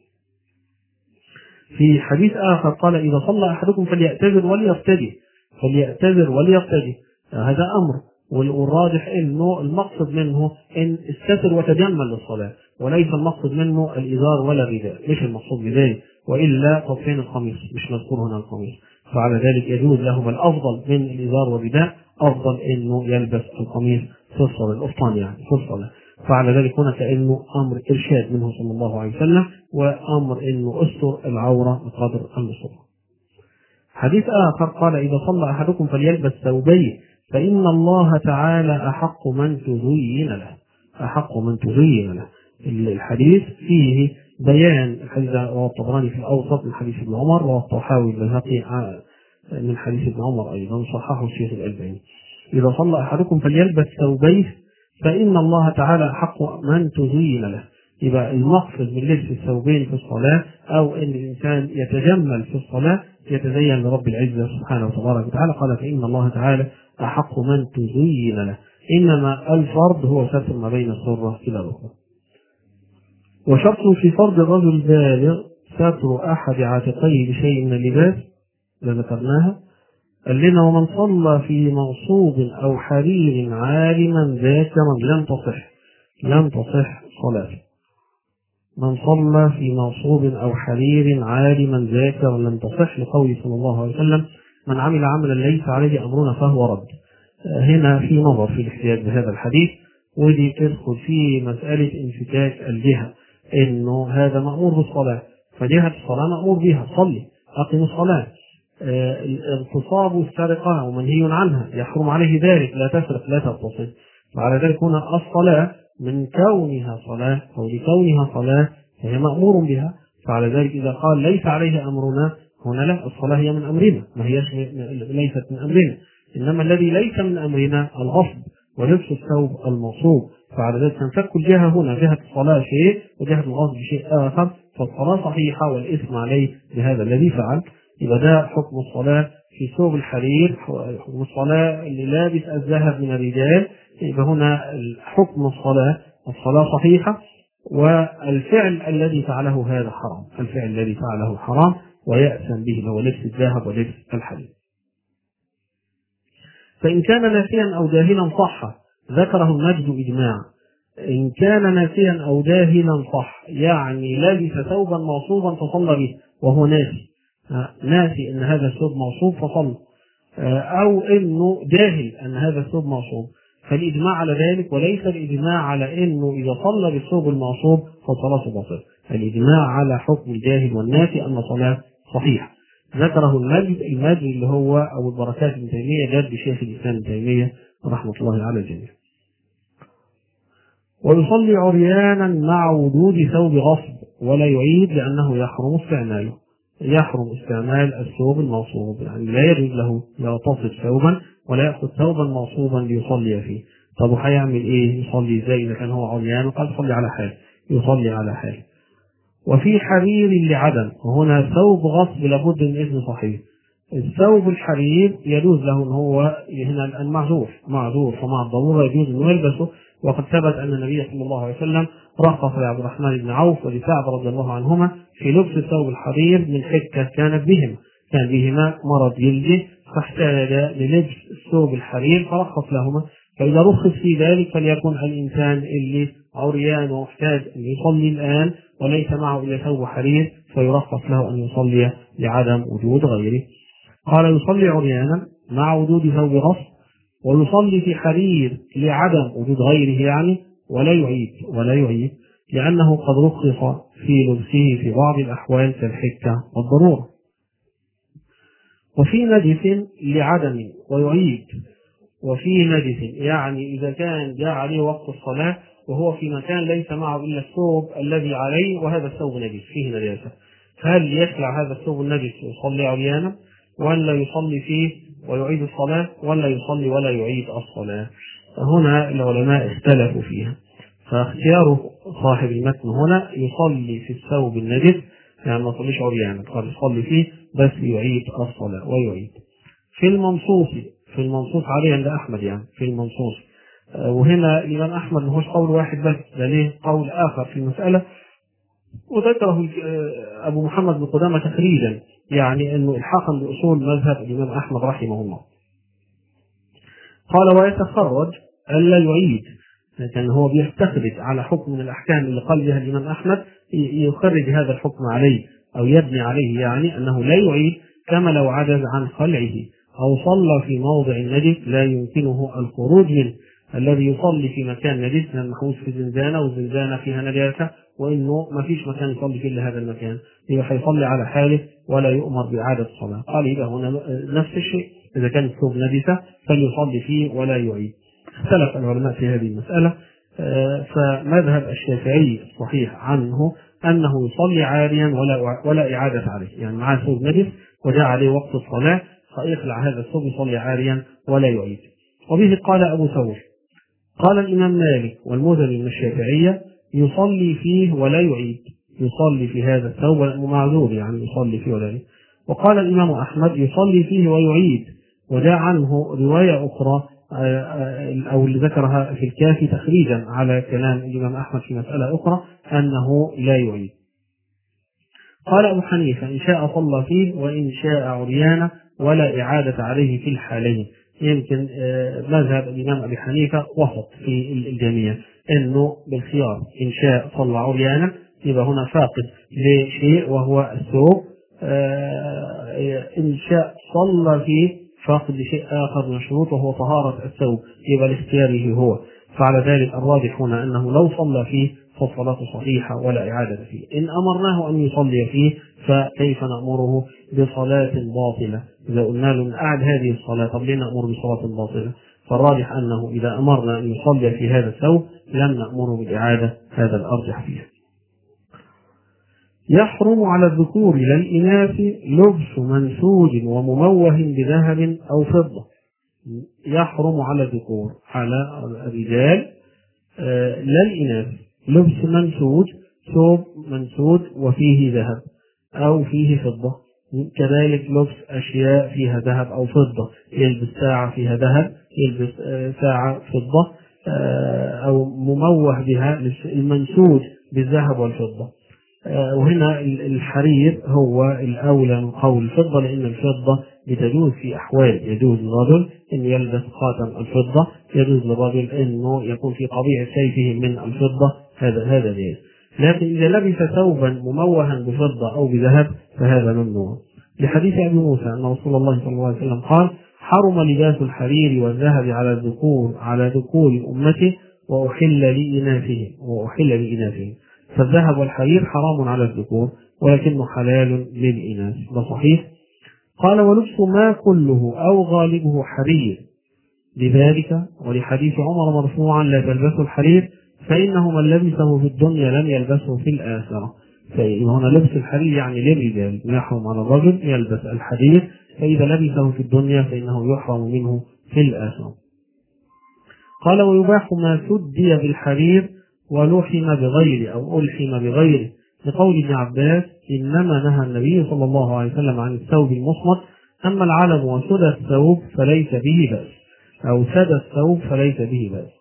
A: في حديث آخر قال إذا صلى أحدكم فليعتذر وليرتدي، فليعتذر وليرتدي، هذا أمر. والراجح انه المقصد منه ان استتر وتجمل للصلاه، وليس المقصد منه الازار ولا الرداء، مش المقصود بذلك، والا طرفين القميص مش مذكور هنا القميص، فعلى ذلك يجوز له، بل افضل من الازار والرداء افضل انه يلبس القميص في الصلاه، القفطان يعني في الصلاه. فعلى ذلك هنا كانه امر ارشاد منه صلى الله عليه وسلم، وامر انه استر العوره بقدر المستطاع. حديث اخر قال اذا صلى احدكم فليلبس ثوبين فإن الله تعالى أحق من تزين له، أحق من تزين له. الحديث فيه بيان، الحديث رواه الطبراني في الأوسط من حديث ابن عمر، والطحاوي البيهقي من حديث ابن عمر أيضا، صححه الشيخ الألباني. إذا صلى أحدكم فليلبس ثوبيه فإن الله تعالى أحق من تزين له. يبقى المقصد من لبس الثوبين في الصلاة أو أن الإنسان يتجمل في الصلاة يتزين لرب العزة سبحانه وتبارك وتعالى. قال فإن الله تعالى أحق من تزين له، إنما الفرض هو ستر ما بين السرة إلى الركبة. وشرط في فرض الرجل البالغ ستر أحد عاتقيه بشيء من اللباس ذكرناها. قال لنا ومن صلى في مغصوب أو حرير عالما ذاكرا لم تصح صلاته. من صلى في مغصوب أو حرير عالما ذاكرا لم تصح، لقوله صلى الله عليه وسلم من عمل عملا ليس عليه أمرنا فهو رد. هنا في نظر في الاحتياج بهذا الحديث، ودي تدخل في مسألة انفكاك الجهة، إنه هذا مأمور بالصلاة، فجهة الصلاة مأمور بها، صلي أقم الصلاة. اغتصاب السرقة ومنهي عنها يحرم عليه ذلك، لا تسرق لا تغتصب. وعلى ذلك هنا الصلاة من كونها صلاة أو لكونها صلاة فهي مأمور بها. فعلى ذلك إذا قال ليس عليه أمرنا هنا لا، الصلاة هي من أمرنا، ما هي ليست من أمرنا، إنما الذي ليس من أمرنا الغصب ولبس الثوب المغصوب. فعلى ذلك تنفك الجهة هنا، جهة الصلاة شيء وجهة الغصب شيء آخر، فالصلاة صحيحة والإثم عليه بهذا الذي فعل. يبقى ده حكم الصلاة في ثوب الحرير، حكم الصلاة اللي لابس الذهب من الرجال. يبقى هنا حكم الصلاة صحيحة، والفعل الذي فعله هذا حرام، الفعل الذي فعله حرام ويأثم به هو لبس الذهب ولبس الحرير. فإن كان ناسيا أو جاهلا صح، ذكره المجد إجماعا. إن كان ناسيا أو جاهلا صح، يعني لبس ثوبا موصوبا فصلى به وهو ناسي أن هذا الثوب موصوب فصلى، أو أنه جاهل أن هذا الثوب موصوب، فالإجماع على ذلك، وليس الإجماع على أنه إذا صلى بالثوب الموصوب فصلاته باطلة. الإجماع على حكم الجاهل والناسي أن صلاة صحيحة. ذكره المجد اللي هو أو البركات ابن تيمية جد شيخ الإسلام ابن تيمية رحمة الله على الجميع. ويصلي عريانا مع وجود ثوب غصب ولا يعيد لأنه يحرم استعمال الثوب الموصوب، يعني لا يجوز له يغتصب ثوبا ولا يأخذ ثوبا موصوبا ليصلي فيه. طب وهيعمل ايه؟ يصلي ازاي اذا كان هو عريان؟ قال صلي على حال، يصلي على حال. وفي حرير لعدم، وهنا ثوب غصب لابد من اذن صحيح. الثوب الحرير يجوز له ان هو هنا معذور فمع الضروره يجوز انه يلبسه، وقد ثبت ان النبي صلى الله عليه وسلم رخص لعبد الرحمن بن عوف ولسعد رضي الله عنهما في لبس الثوب الحرير من حكه كان بهما مرض جلدي، فاحتاج للبس الثوب الحرير فرخص لهما. فاذا رخص في ذلك فليكن الانسان اللي عريان ومحتاج ان يصلي الان وليس معه الا ثوب حرير فيرخص له ان يصلي لعدم وجود غيره. قال يصلي عريانا مع وجود ثوب غصب، ويصلي في حرير لعدم وجود غيره يعني، ولا يعيد لأنه قد رخص في لبسه في بعض الأحوال كالحكة والضرورة. وفي نجس لعدم ويعيد. وفي نجس يعني إذا كان جاء عليه وقت الصلاة وهو في مكان ليس معه إلا الثوب الذي عليه وهذا الثوب نجس فيه نجاسة، هل يخلع هذا الثوب النجس ويصلي عريانا، ولا يصلي فيه ويعيد الصلاة، ولا يصلي ولا يعيد الصلاة؟ هنا العلماء اختلفوا فيها، فاختيار صاحب المتن هنا يصلي في الثوب النجس، يعني ما يصليش عريانا، قال يصلي فيه بس يعيد الصلاة ويعيد. في المنصوص عليه عند أحمد، يعني في المنصوص، وهنا الإمام أحمد ماهوش قول واحد بس، ده ليه قول آخر في المسألة وذكره أبو محمد بن قدامة تخريجا، يعني أنه إلحاقا بأصول مذهب الإمام أحمد رحمه الله. قال ويتخرج ألا يعيد، لكن هو بيستخرج على حكم من الأحكام اللي قال بها الإمام أحمد، يخرج هذا الحكم عليه أو يبني عليه، يعني أنه لا يعيد كما لو عجز عن خلعه أو صلى في موضع نجس لا يمكنه الخروج منه. الذي يصلي في مكان نجس محوس في زنزانة والزنزانة فيها نجاسة وإنه ما فيش مكان يصلي فيه إلا هذا المكان، يبقى هيصلي على حاله ولا يؤمر بإعادة الصلاة. قال إذا هنا نفس الشيء، إذا كان الثوب نجسة فليصلي فيه ولا يعيد. اختلف العلماء في هذه المسألة، فمذهب الشافعي الصحيح عنه أنه يصلي عاريا ولا إعادة عليه، يعني معاه ثوب نجس وجاء عليه وقت الصلاة فيخلع هذا الثوب يصلي عاريا ولا يعيد. وبه قال أبو ثور. قال الإمام مالك والمذهب من الشافعية يصلي فيه ولا يعيد، يصلي في هذا الثوب معذور يعني يصلي فيه ولا يعيد. وقال الإمام أحمد يصلي فيه ويعيد، وجاء عنه رواية أخرى أو اللي ذكرها في الكافي تخريجا على كلام الإمام أحمد في مسألة أخرى أنه لا يعيد. قال أبو حنيفة إن شاء صلى فيه وإن شاء عريانا ولا إعادة عليه في الحالين. يمكن مذهب الإمام أبي حنيفة وسط في الجميع، أنه بالخيار إن شاء صلى عريانا يبقى هنا فاقد لشيء وهو الثوب، إن شاء صلى فيه فاقد لشيء آخر من شروط وهو طهارة الثوب يبقى لاختياره هو. فعلى ذلك الراجح هنا أنه لو صلى فيه فالصلاة صحيحة ولا إعادة فيه. إن أمرناه أن يصلي فيه فكيف نأمره بصلاة باطلة؟ إذا قلنا له أعد هذه الصلاة طب ليه نأمر بصلاة باطلة؟ فالراجح أنه إذا أمرنا أن يصلي في هذا الثوب لم نأمره بالإعادة، هذا الأرجح فيه. يحرم على الذكور لا الإناث لبس منسوج ومموه بذهب أو فضة. يحرم على الذكور، على الرجال لا الإناث، لبس منسوج، ثوب منسوج وفيه ذهب أو فيه فضة، كذلك لبس أشياء فيها ذهب أو فضة، يلبس ساعة فيها ذهب، يلبس ساعة فضة أو مموه بها المنسوج بالذهب والفضة. وهنا الحرير هو الأولى من قول الفضة، لأن الفضة بتجوز في أحوال، يجوز للرجل أن يلبس خاتم الفضة، يجوز للرجل أنه يكون في قضيع سيفه من الفضة، هذا جائز. لكن إذا لبس ثوبا مموها بفضة أو بذهب فهذا ممنوع، لحديث أبي موسى أن رسول الله صلى الله عليه وسلم قال حرم لباس الحرير والذهب على ذكور أمته وأحل لإناثهم. فالذهب والحرير حرام على الذكور ولكنه حلال للإناث، ده صحيح. قال ولبس ما كله أو غالبه حرير لذلك، ولحديث عمر مرفوعا لا تلبسوا الحرير فإنه من لبسه في الدنيا لم يلبسه في الآخرة. فهنا لبس الحرير يعني للرجال، يحرم على الرجل يلبس الحرير، فإذا لبسه في الدنيا فإنه يحرم منه في الآخرة. قال ويباح ما سدي بالحرير ولحم بغيره أو ألحم بغيره، لقول ابن عباس إنما نهى النبي صلى الله عليه وسلم عن الثوب المصمت، أما العلم وسدى الثوب فليس به بأس، أو سدى الثوب فليس به بأس.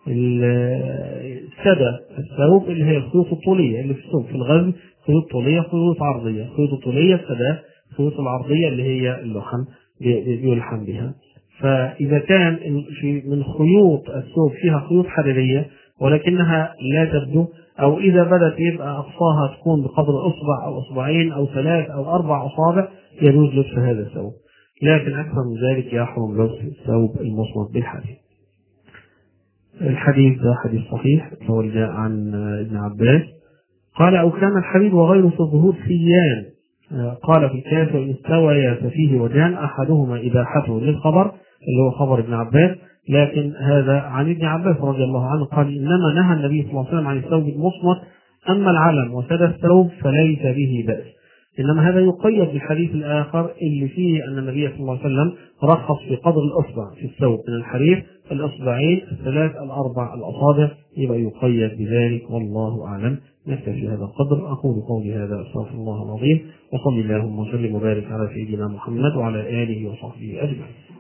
A: سدى الثوب اللي هي الخيوط الطولية اللي في الثوب، في الغزل خيوط طولية خيوط عرضية، خيوط الطولية السدى، خيوط العرضية اللي هي اللحم يلحم بها. فإذا كان من خيوط الثوب فيها خيوط حريرية ولكنها لا تبدو، أو إذا بدت يبقى أقصاها تكون بقدر أصبع أو أصبعين أو 3 أو 4 أصابع، يجوز لبس هذا الثوب، لكن أكثر من ذلك يحرم لبس الثوب المصمت بالحرير. الحديث ده حديث صحيح هو جاء عن ابن عباس قال أو كان الحرير وغيره في الظهور سيان. قال في الكافر إن استويا ففيه وجان أحدهما إباحته للخبر اللي هو خبر ابن عباس، لكن هذا عن ابن عباس رضي الله عنه قال إنما نهى النبي صلى الله عليه وسلم عن الثوب المصمت، أما العلم وسدى الثوب فليس به بأس. إنما هذا يقيد بالحديث الآخر اللي فيه أن النبي صلى الله عليه وسلم رخص في قدر الأصبع في الثوب من الحرير، الأصبعين 3 4 الأصابع، يبقى يقيد بذلك، والله أعلم. نكتفي هذا القدر. أقول قولي هذا أستغفر الله العظيم، وصلي اللهم وسلم وبارك على سيدنا محمد وعلى آله وصحبه أجمعين.